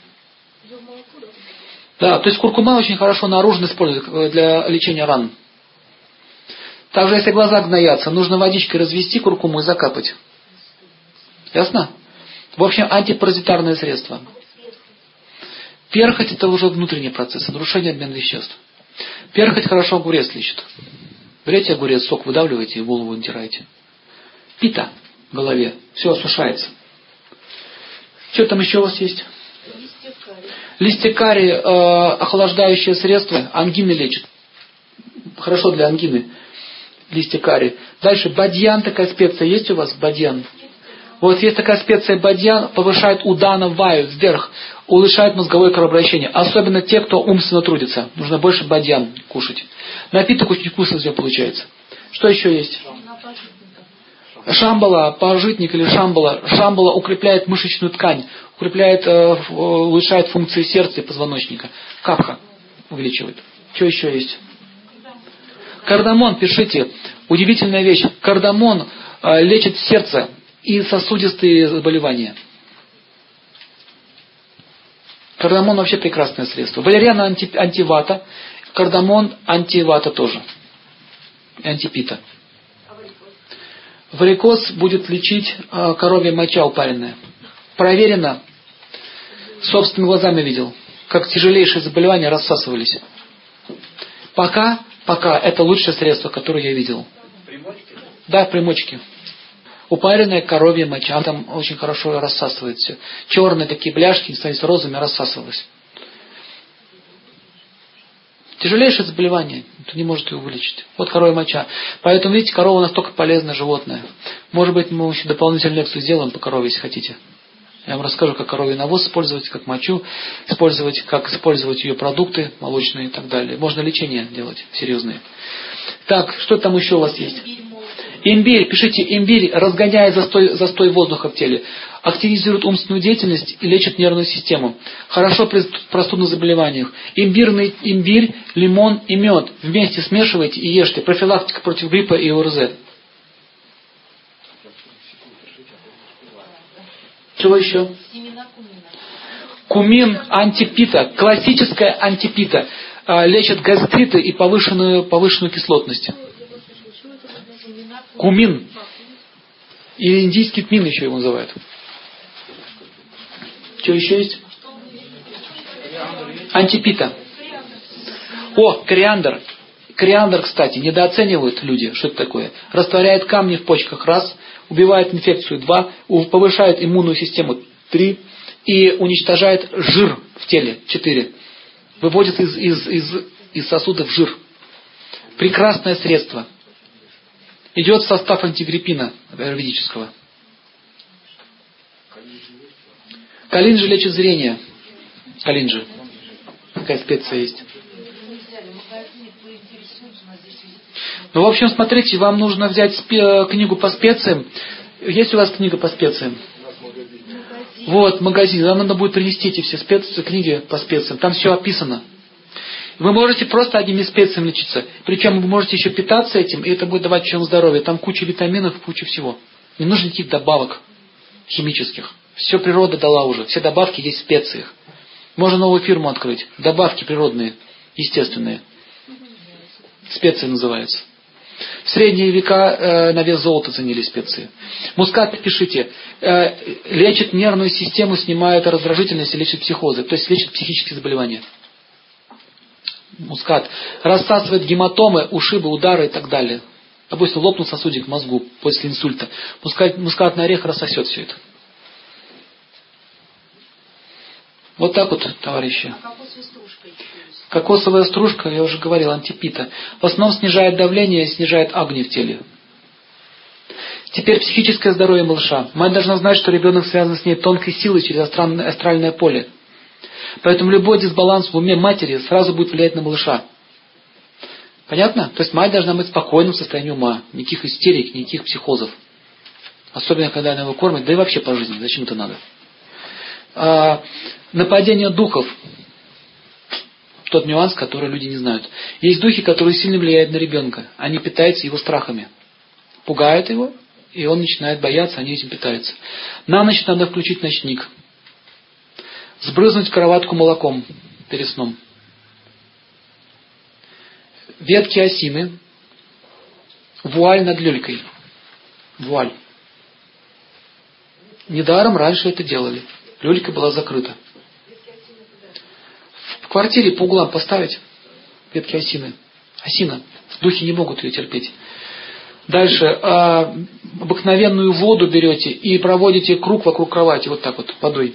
Да, то есть куркума очень хорошо наружно используют для лечения ран. Также, если глаза гноятся, нужно водичкой развести куркуму и закапать. Ясно? В общем, антипаразитарное средство. Перхоть — это уже внутренний процесс, нарушение обмена веществ. Перхоть хорошо огурец лечит. Берете огурец, сок выдавливаете и голову натираете. Пита в голове, все осушается. Что там еще у вас есть? Листья карри, э, охлаждающее средство, ангины лечит. Хорошо для ангины. Листья карри. Дальше бадьян, такая специя есть у вас? Бадьян. Вот есть такая специя бадьян, повышает удана ваю вверх, улучшает мозговое кровообращение. Особенно те, кто умственно трудится. Нужно больше бадьян кушать. Напиток очень вкусный из него получается. Что еще есть? Шамбала, пажитник или шамбала. Шамбала укрепляет мышечную ткань, укрепляет, э, улучшает функции сердца и позвоночника. Капха увеличивает. Что еще есть? Кардамон, пишите. Удивительная вещь. Кардамон э, лечит сердце и сосудистые заболевания. Кардамон вообще прекрасное средство. Валериана анти, антивата. Кардамон антивата тоже. Антипита. Варикоз будет лечить э, коровья моча упаренная. Проверено. Собственными глазами видел. Как тяжелейшие заболевания рассасывались. Пока, пока это лучшее средство, которое я видел. Примочки? Да, примочки. Упаренная коровья моча. Там очень хорошо рассасывается. Черные такие бляшки, становятся розовыми, рассасывалось. Тяжелейшее заболевание, это не может его вылечить. Вот коровья моча. Поэтому, видите, корова настолько полезное животное. Может быть, мы еще дополнительную лекцию сделаем по корове, если хотите. Я вам расскажу, как коровий навоз использовать, как мочу использовать, как использовать ее продукты молочные и так далее. Можно лечение делать серьезные. Так, что там еще у вас есть? Имбирь, пишите, имбирь разгоняет застой, застой воздуха в теле, активизирует умственную деятельность и лечит нервную систему. Хорошо при простудных заболеваниях. Имбирный имбирь, лимон и мед вместе смешивайте и ешьте. Профилактика против гриппа и ОРЗ. Чего еще? Семена кумина. Кумин, антипита, классическая антипита. Лечит гастриты и повышенную, повышенную кислотность. Кумин. И индийский тмин еще его называют. Что еще есть? Антипита. О, кориандр. Кориандр, кстати, недооценивают люди. Что это такое? Растворяет камни в почках. Раз. Убивает инфекцию. Два. Повышает иммунную систему. Три. И уничтожает жир в теле. Четыре. Выводит из, из, из, из сосудов жир. Прекрасное средство. Идет в состав антигриппина аюрведического. Калинджи лечит зрение. Калинджи. Какая специя есть. Ну, в общем, смотрите, вам нужно взять спе- книгу по специям. Есть у вас книга по специям? Вот, магазин. Вам надо будет принести эти все специи, книги по специям. Там все описано. Вы можете просто одними специями лечиться. Причем вы можете еще питаться этим, и это будет давать чем здоровье. Там куча витаминов, куча всего. Не нужно никаких добавок химических. Все природа дала уже. Все добавки есть в специях. Можно новую фирму открыть. Добавки природные, естественные. Специи называются. В средние века э, на вес золота ценили специи. Мускат, пишите, э, лечит нервную систему, снимает раздражительность и лечит психозы. То есть лечит психические заболевания. Мускат. Рассасывает гематомы, ушибы, удары и так далее. Допустим, лопнул сосудик в мозгу после инсульта. Мускат, мускатный орех рассосет все это. Вот так вот, товарищи. А кокосовая стружка? Кокосовая стружка, я уже говорил, антипита. В основном снижает давление и снижает агни в теле. Теперь психическое здоровье малыша. Мать должна знать, что ребенок связан с ней тонкой силой через астральное, астральное поле. Поэтому любой дисбаланс в уме матери сразу будет влиять на малыша. Понятно? То есть мать должна быть в спокойном состоянии ума. Никаких истерик, никаких психозов. Особенно, когда она его кормит, да и вообще по жизни. Зачем это надо? А, нападение духов. Тот нюанс, который люди не знают. Есть духи, которые сильно влияют на ребенка. Они питаются его страхами. Пугают его, и он начинает бояться, они этим питаются. На ночь надо включить ночник. Сбрызнуть кроватку молоком перед сном. Ветки осины. Вуаль над люлькой. Вуаль. Недаром раньше это делали. Люлька была закрыта. В квартире по углам поставить ветки осины. Осина. Духи не могут ее терпеть. Дальше. А, обыкновенную воду берете и проводите круг вокруг кровати. Вот так вот, водой.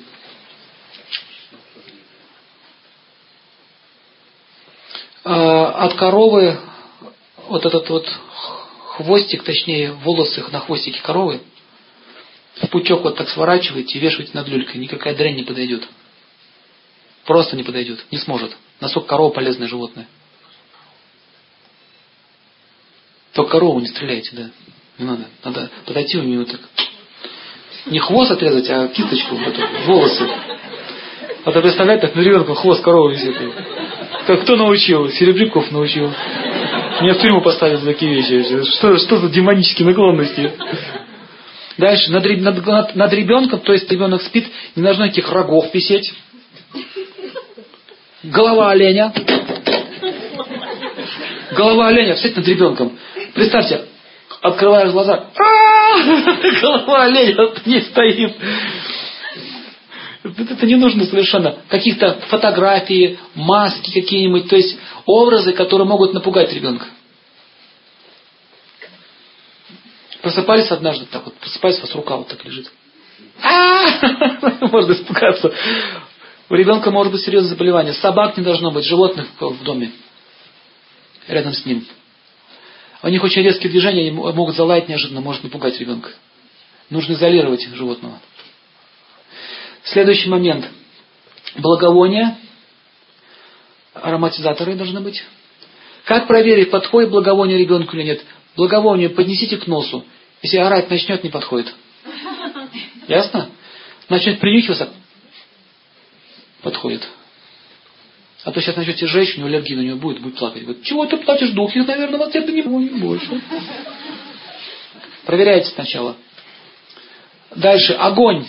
А, от коровы вот этот вот хвостик, точнее волосы на хвостике коровы, в пучок вот так сворачиваете и вешаете над люлькой. Никакая дрянь не подойдет. Просто не подойдет. Не сможет. Насколько корова полезное животное. Только корову не стреляйте, да. Не надо. Надо подойти у нее так. Не хвост отрезать, а кисточку, вот эту, волосы. А то представлять, так на ребенка хвост коровы висит. Как кто научил? Серебряков научил. Меня в тюрьму поставят за такие вещи. Что, что за демонические наклонности? Дальше. Над, над, над ребенком, то есть ребенок спит, не должно никаких рогов висеть. Голова оленя. Голова оленя, встать над ребенком. Представьте, открываешь глаза. Голова оленя не стоит. Это не нужно совершенно. Каких-то фотографии, маски какие-нибудь, то есть образы, которые могут напугать ребенка. Просыпались однажды так вот, просыпались, у вас рука вот так лежит. Можно испугаться. У ребенка может быть серьезное заболевание. Собак не должно быть, животных в доме. Рядом с ним. У них очень резкие движения, они могут залаять неожиданно, может напугать ребенка. Нужно изолировать животного. Следующий момент. Благовония. Ароматизаторы должны быть. Как проверить, подходит благовоние ребенку или нет? Благовоние поднесите к носу. Если орать начнет, не подходит. Ясно? Начнет принюхиваться. Подходит. А то сейчас начнете жечь, у него аллергия на него будет, будет плакать. Говорит, чего ты плачешь, духи, наверное, вот это не больше. Проверяйте сначала. Дальше. Огонь.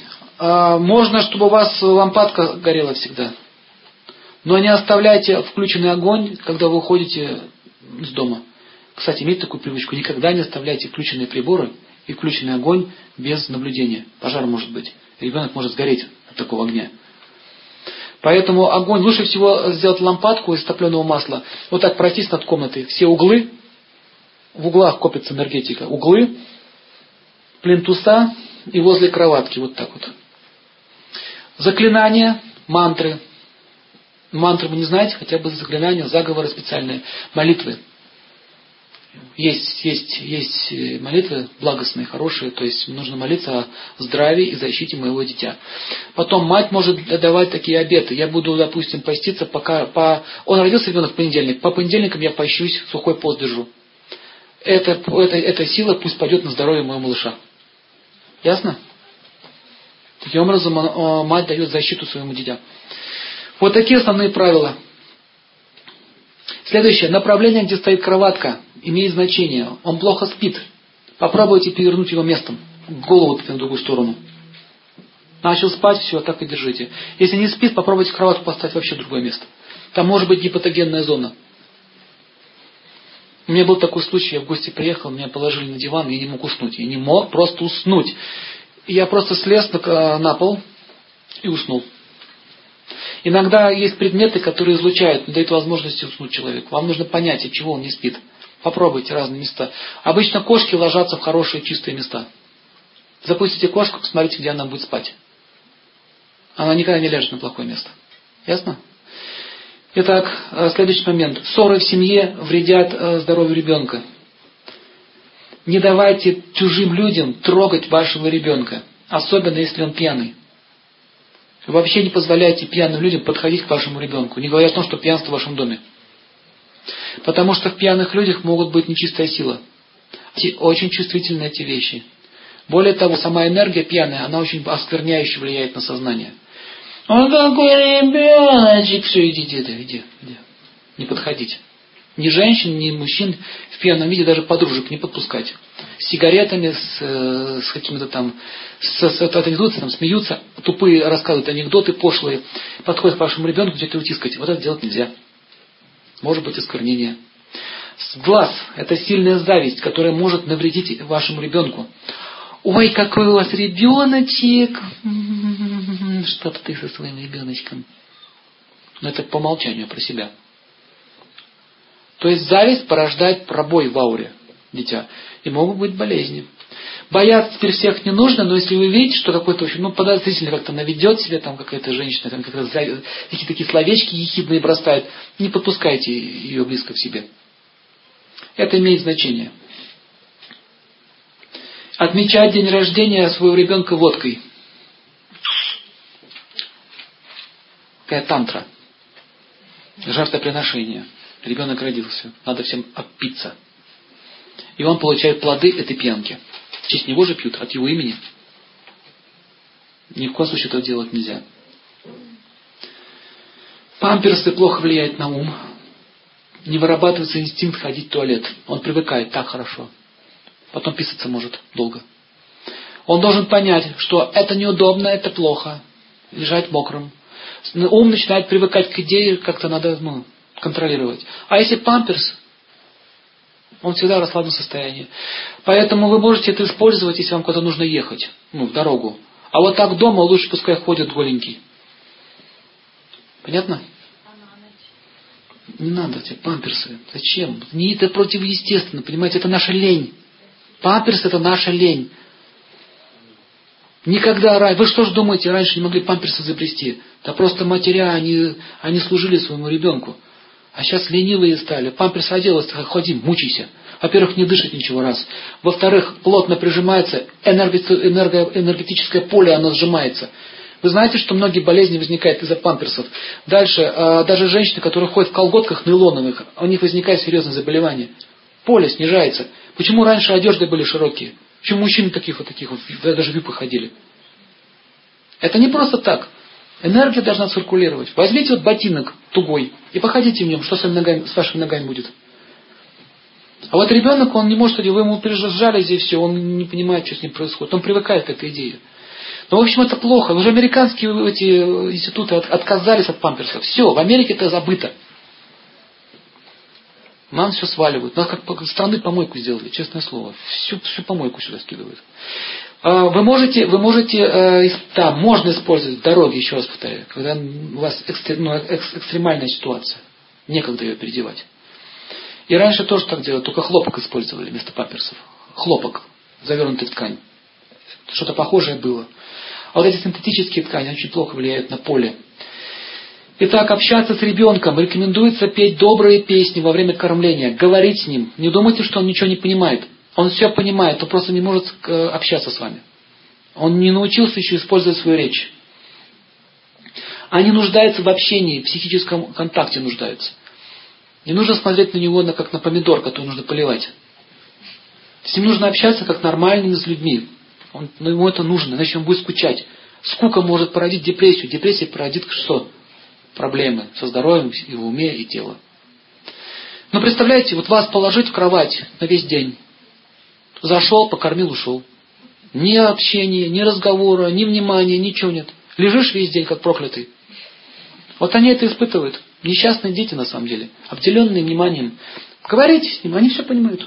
Можно, чтобы у вас лампадка горела всегда. Но не оставляйте включенный огонь, когда вы уходите из дома. Кстати, имейте такую привычку. Никогда не оставляйте включенные приборы и включенный огонь без наблюдения. Пожар может быть. Ребенок может сгореть от такого огня. Поэтому огонь, лучше всего сделать лампадку из топленого масла. Вот так пройтись над комнатой. Все углы, в углах копится энергетика. Углы, плинтуса и возле кроватки. Вот так вот. Заклинания, мантры. Мантры вы не знаете, хотя бы заклинания, заговоры специальные, молитвы. Есть, есть, есть молитвы благостные, хорошие, то есть нужно молиться о здравии и защите моего дитя. Потом мать может давать такие обеты. Я буду, допустим, поститься, пока по... Он родился ребенок в понедельник, по понедельникам я пощусь, сухой пост держу. Это, это, эта сила пусть пойдет на здоровье моего малыша. Ясно? Таким образом, мать дает защиту своему дитя. Вот такие основные правила. Следующее. Направление, где стоит кроватка, имеет значение. Он плохо спит. Попробуйте перевернуть его местом. Голову в другую сторону. Начал спать, все, так и держите. Если не спит, попробуйте кроватку поставить вообще в другое место. Там может быть гипотогенная зона. У меня был такой случай, я в гости приехал, меня положили на диван, и я не мог уснуть. Я не мог просто уснуть. И я просто слез на, на пол и уснул. Иногда есть предметы, которые излучают, не дают возможности уснуть человеку. Вам нужно понять, от чего он не спит. Попробуйте разные места. Обычно кошки ложатся в хорошие чистые места. Запустите кошку, посмотрите, где она будет спать. Она никогда не ляжет на плохое место. Ясно? Итак, следующий момент. Ссоры в семье вредят здоровью ребенка. Не давайте чужим людям трогать вашего ребенка. Особенно, если он пьяный. Вы вообще не позволяете пьяным людям подходить к вашему ребенку. Не говоря о том, что пьянство в вашем доме. Потому что в пьяных людях могут быть нечистая сила. Очень чувствительны эти вещи. Более того, сама энергия пьяная, она очень оскверняюще влияет на сознание. Он какой ребеночек, все, идите, иди, иди, иди. Не подходите. Ни женщин, ни мужчин в пьяном виде, даже подружек не подпускайте. С сигаретами, с, с какими-то там, с, с, с анекдотами, там, смеются, тупые рассказывают анекдоты пошлые, подходят к вашему ребенку, где-то утискать. Вот это делать нельзя. Может быть осквернение. Глаз – это сильная зависть, которая может навредить вашему ребенку. Ой, какой у вас ребеночек! Что-то ты со своим ребеночком. Но это по умолчанию про себя. То есть зависть порождает пробой в ауре дитя. И могут быть болезни. Бояться теперь всех не нужно, но если вы видите, что какой-то очень, ну, подозрительно как-то наведет себе, там какая-то женщина, там как-то какие-то такие словечки ехидные бросает, не подпускайте ее близко к себе. Это имеет значение. Отмечать день рождения своего ребенка водкой. Какая тантра. Жертвоприношение. Ребенок родился. Надо всем опиться. И он получает плоды этой пьянки. В честь него же пьют, от его имени. Ни в коем случае этого делать нельзя. Памперсы плохо влияют на ум. Не вырабатывается инстинкт ходить в туалет. Он привыкает так хорошо. Потом писаться может долго. Он должен понять, что это неудобно, это плохо. Лежать мокрым. Ум начинает привыкать к идее, как-то надо ну, контролировать. А если памперс, он всегда в расслабленном состоянии. Поэтому вы можете это использовать, если вам куда-то нужно ехать. Ну, в дорогу. А вот так дома лучше пускай ходит голенький. Понятно? Не надо эти памперсы. Зачем? Не это противоестественно, понимаете, это наша лень. Памперс это наша лень. Никогда раньше. Вы что ж думаете, раньше не могли памперсы изобрести? Да просто матеря, они, они служили своему ребенку. А сейчас ленивые стали. Памперс оделась, ходи, мучайся. Во-первых, не дышит ничего раз. Во-вторых, плотно прижимается, энерго, энерго, энергетическое поле, оно сжимается. Вы знаете, что многие болезни возникают из-за памперсов. Дальше, даже женщины, которые ходят в колготках нейлоновых, у них возникает серьезное заболевание. Поле снижается. Почему раньше одежды были широкие? Почему мужчины таких вот таких вот, даже випы ходили? Это не просто так. Энергия должна циркулировать. Возьмите вот ботинок тугой и походите в нем, что с, вами ногами, с вашими ногами будет. А вот ребенок, он не может, вы ему прижали здесь все, он не понимает, что с ним происходит. Он привыкает к этой идее. Ну, в общем, это плохо. Уже американские эти институты отказались от памперсов. Все, в Америке это забыто. Нам все сваливают. Нас как страны помойку сделали, честное слово. Всю, всю помойку сюда скидывают. Вы можете, вы можете, да, можно использовать дороги, еще раз повторяю, когда у вас экстр, ну, экстремальная ситуация. Некогда ее переодевать. И раньше тоже так делали, только хлопок использовали вместо памперсов. Хлопок, завернутый в ткань. Что-то похожее было. А вот эти синтетические ткани очень плохо влияют на поле. Итак, общаться с ребенком. Рекомендуется петь добрые песни во время кормления. Говорить с ним. Не думайте, что он ничего не понимает. Он все понимает, он просто не может общаться с вами. Он не научился еще использовать свою речь. Они нуждаются в общении, в психическом контакте нуждаются. Не нужно смотреть на него как на помидор, который нужно поливать. С ним нужно общаться как нормальными с людьми. Он, но ему это нужно, иначе он будет скучать. Скука может породить депрессию. Депрессия породит что? Проблемы со здоровьем и в уме, и тело. Но представляете, вот вас положить в кровать на весь день. Зашел, покормил, ушел. Ни общения, ни разговора, ни внимания, ничего нет. Лежишь весь день, как проклятый. Вот они это испытывают. Несчастные дети, на самом деле. Обделенные вниманием. Говорите с ним, они все понимают.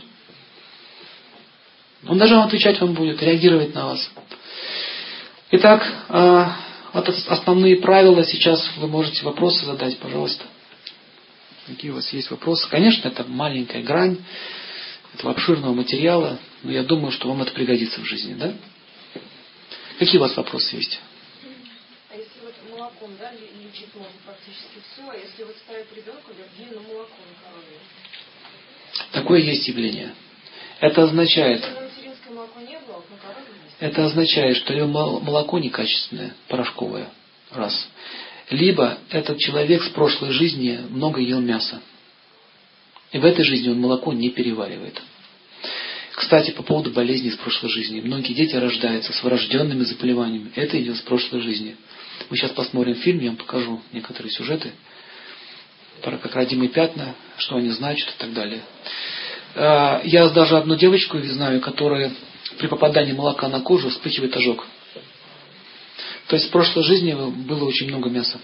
Он даже вам отвечать вам будет, реагировать на вас. Итак, вот основные правила. Сейчас вы можете вопросы задать, пожалуйста. Какие у вас есть вопросы? Конечно, это маленькая грань этого обширного материала, но я думаю, что вам это пригодится в жизни, да? Какие у вас вопросы есть? А если вот молоком, да, лечить можно практически все, а если вот ставить ребенку аллергию на молоко на корове? Такое есть явление. Это означает, если материнское молоко не было, на корове есть. Это означает, что либо молоко некачественное, порошковое, раз. Либо этот человек с прошлой жизни много ел мяса. И в этой жизни он молоко не переваривает. Кстати, по поводу болезней из прошлой жизни. Многие дети рождаются с врожденными заболеваниями. Это идет с прошлой жизни. Мы сейчас посмотрим фильм, я вам покажу некоторые сюжеты. Про как родимые пятна, что они значат и так далее. Я даже одну девочку знаю, которая при попадании молока на кожу вспыхивает ожог. То есть в прошлой жизни было очень много мяса.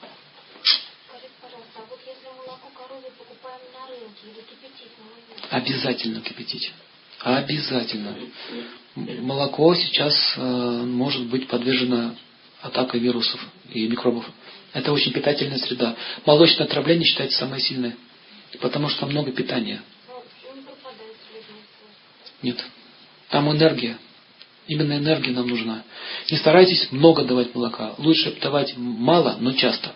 Обязательно кипятить. Обязательно. Молоко сейчас э, может быть подвержено атаке вирусов и микробов. Это очень питательная среда. Молочное отравление считается самое сильное, потому что много питания. Нет. Там энергия. Именно энергия нам нужна. Не старайтесь много давать молока. Лучше давать мало, но часто.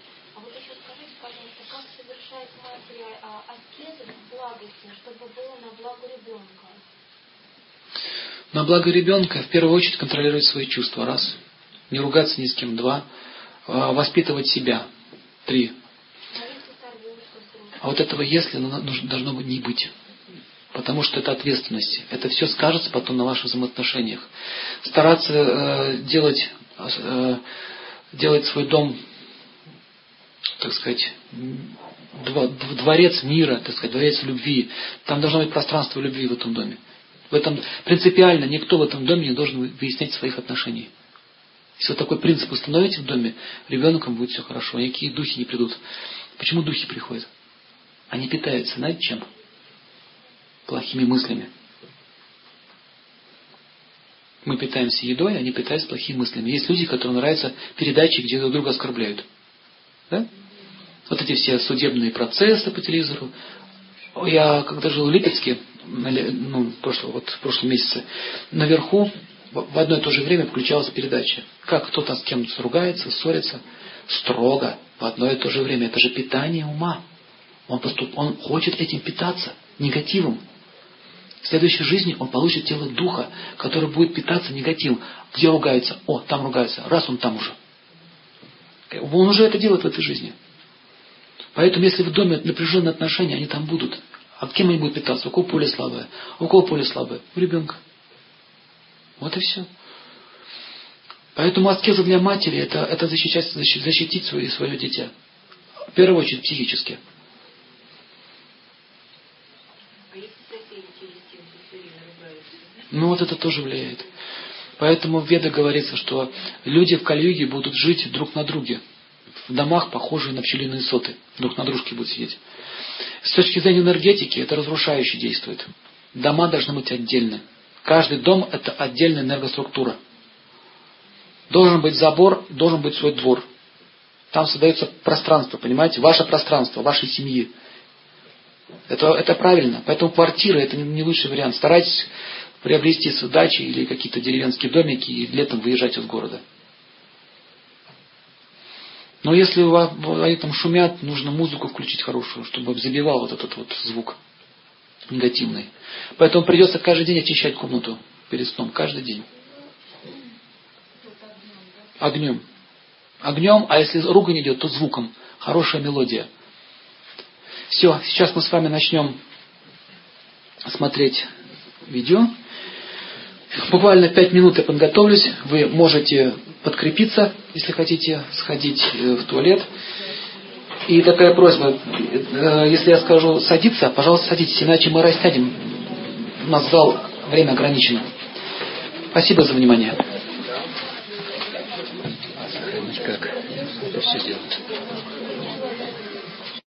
На благо ребенка в первую очередь контролировать свои чувства. Раз. Не ругаться ни с кем. Два. Воспитывать себя. Три. А вот этого если должно не быть. Потому что это ответственность. Это все скажется потом на ваших взаимоотношениях. Стараться э, делать, э, делать свой дом, так сказать, дворец мира, так сказать, дворец любви. Там должно быть пространство любви в этом доме. В этом принципиально никто в этом доме не должен выяснять своих отношений. Если вот такой принцип установите в доме, ребенком будет все хорошо, никакие духи не придут. Почему духи приходят? Они питаются, знаете чем? Плохими мыслями. Мы питаемся едой, они питаются плохими мыслями. Есть люди, которым нравятся передачи, где друг друга оскорбляют. Да? Вот эти все судебные процессы по телевизору. Я когда жил в Липецке, ну, прошлого, вот, в прошлом месяце, наверху в одно и то же время включалась передача. Как кто-то с кем-то ругается, ссорится. Строго. В одно и то же время. Это же питание ума. Он, поступ, он хочет этим питаться. Негативом. В следующей жизни он получит тело духа, которое будет питаться негативом. Где ругается? О, там ругается. Раз он там уже. Он уже это делает в этой жизни. Поэтому, если в доме напряженные отношения, они там будут. А кем они будут питаться? У кого поле слабое? У кого поле слабое? У ребенка. Вот и все. Поэтому аскеза для матери это, это защищать, защитить свое, свое дитя. В первую очередь психически. Ну вот это тоже влияет. Поэтому в Ведах говорится, что люди в Кали-юге будут жить друг на друге. В домах, похожие на пчелиные соты. Друг на дружке будут сидеть. С точки зрения энергетики, это разрушающе действует. Дома должны быть отдельны. Каждый дом – это отдельная энергоструктура. Должен быть забор, должен быть свой двор. Там создается пространство, понимаете? Ваше пространство, вашей семьи. Это, это правильно. Поэтому квартира – это не лучший вариант. Старайтесь приобрести дачи или какие-то деревенские домики и летом выезжать из города. Но если у вас, они там шумят, нужно музыку включить хорошую, чтобы забивал вот этот вот звук негативный. Поэтому придется каждый день очищать комнату перед сном. Каждый день. Огнем. Огнем, а если ругань идет, то звуком. Хорошая мелодия. Все, сейчас мы с вами начнем смотреть видео. Буквально пять минут я подготовлюсь. Вы можете подкрепиться, если хотите сходить в туалет. И такая просьба, если я скажу садиться, пожалуйста, садитесь, иначе мы растянем. У нас зал, время ограничено. Спасибо за внимание. Как?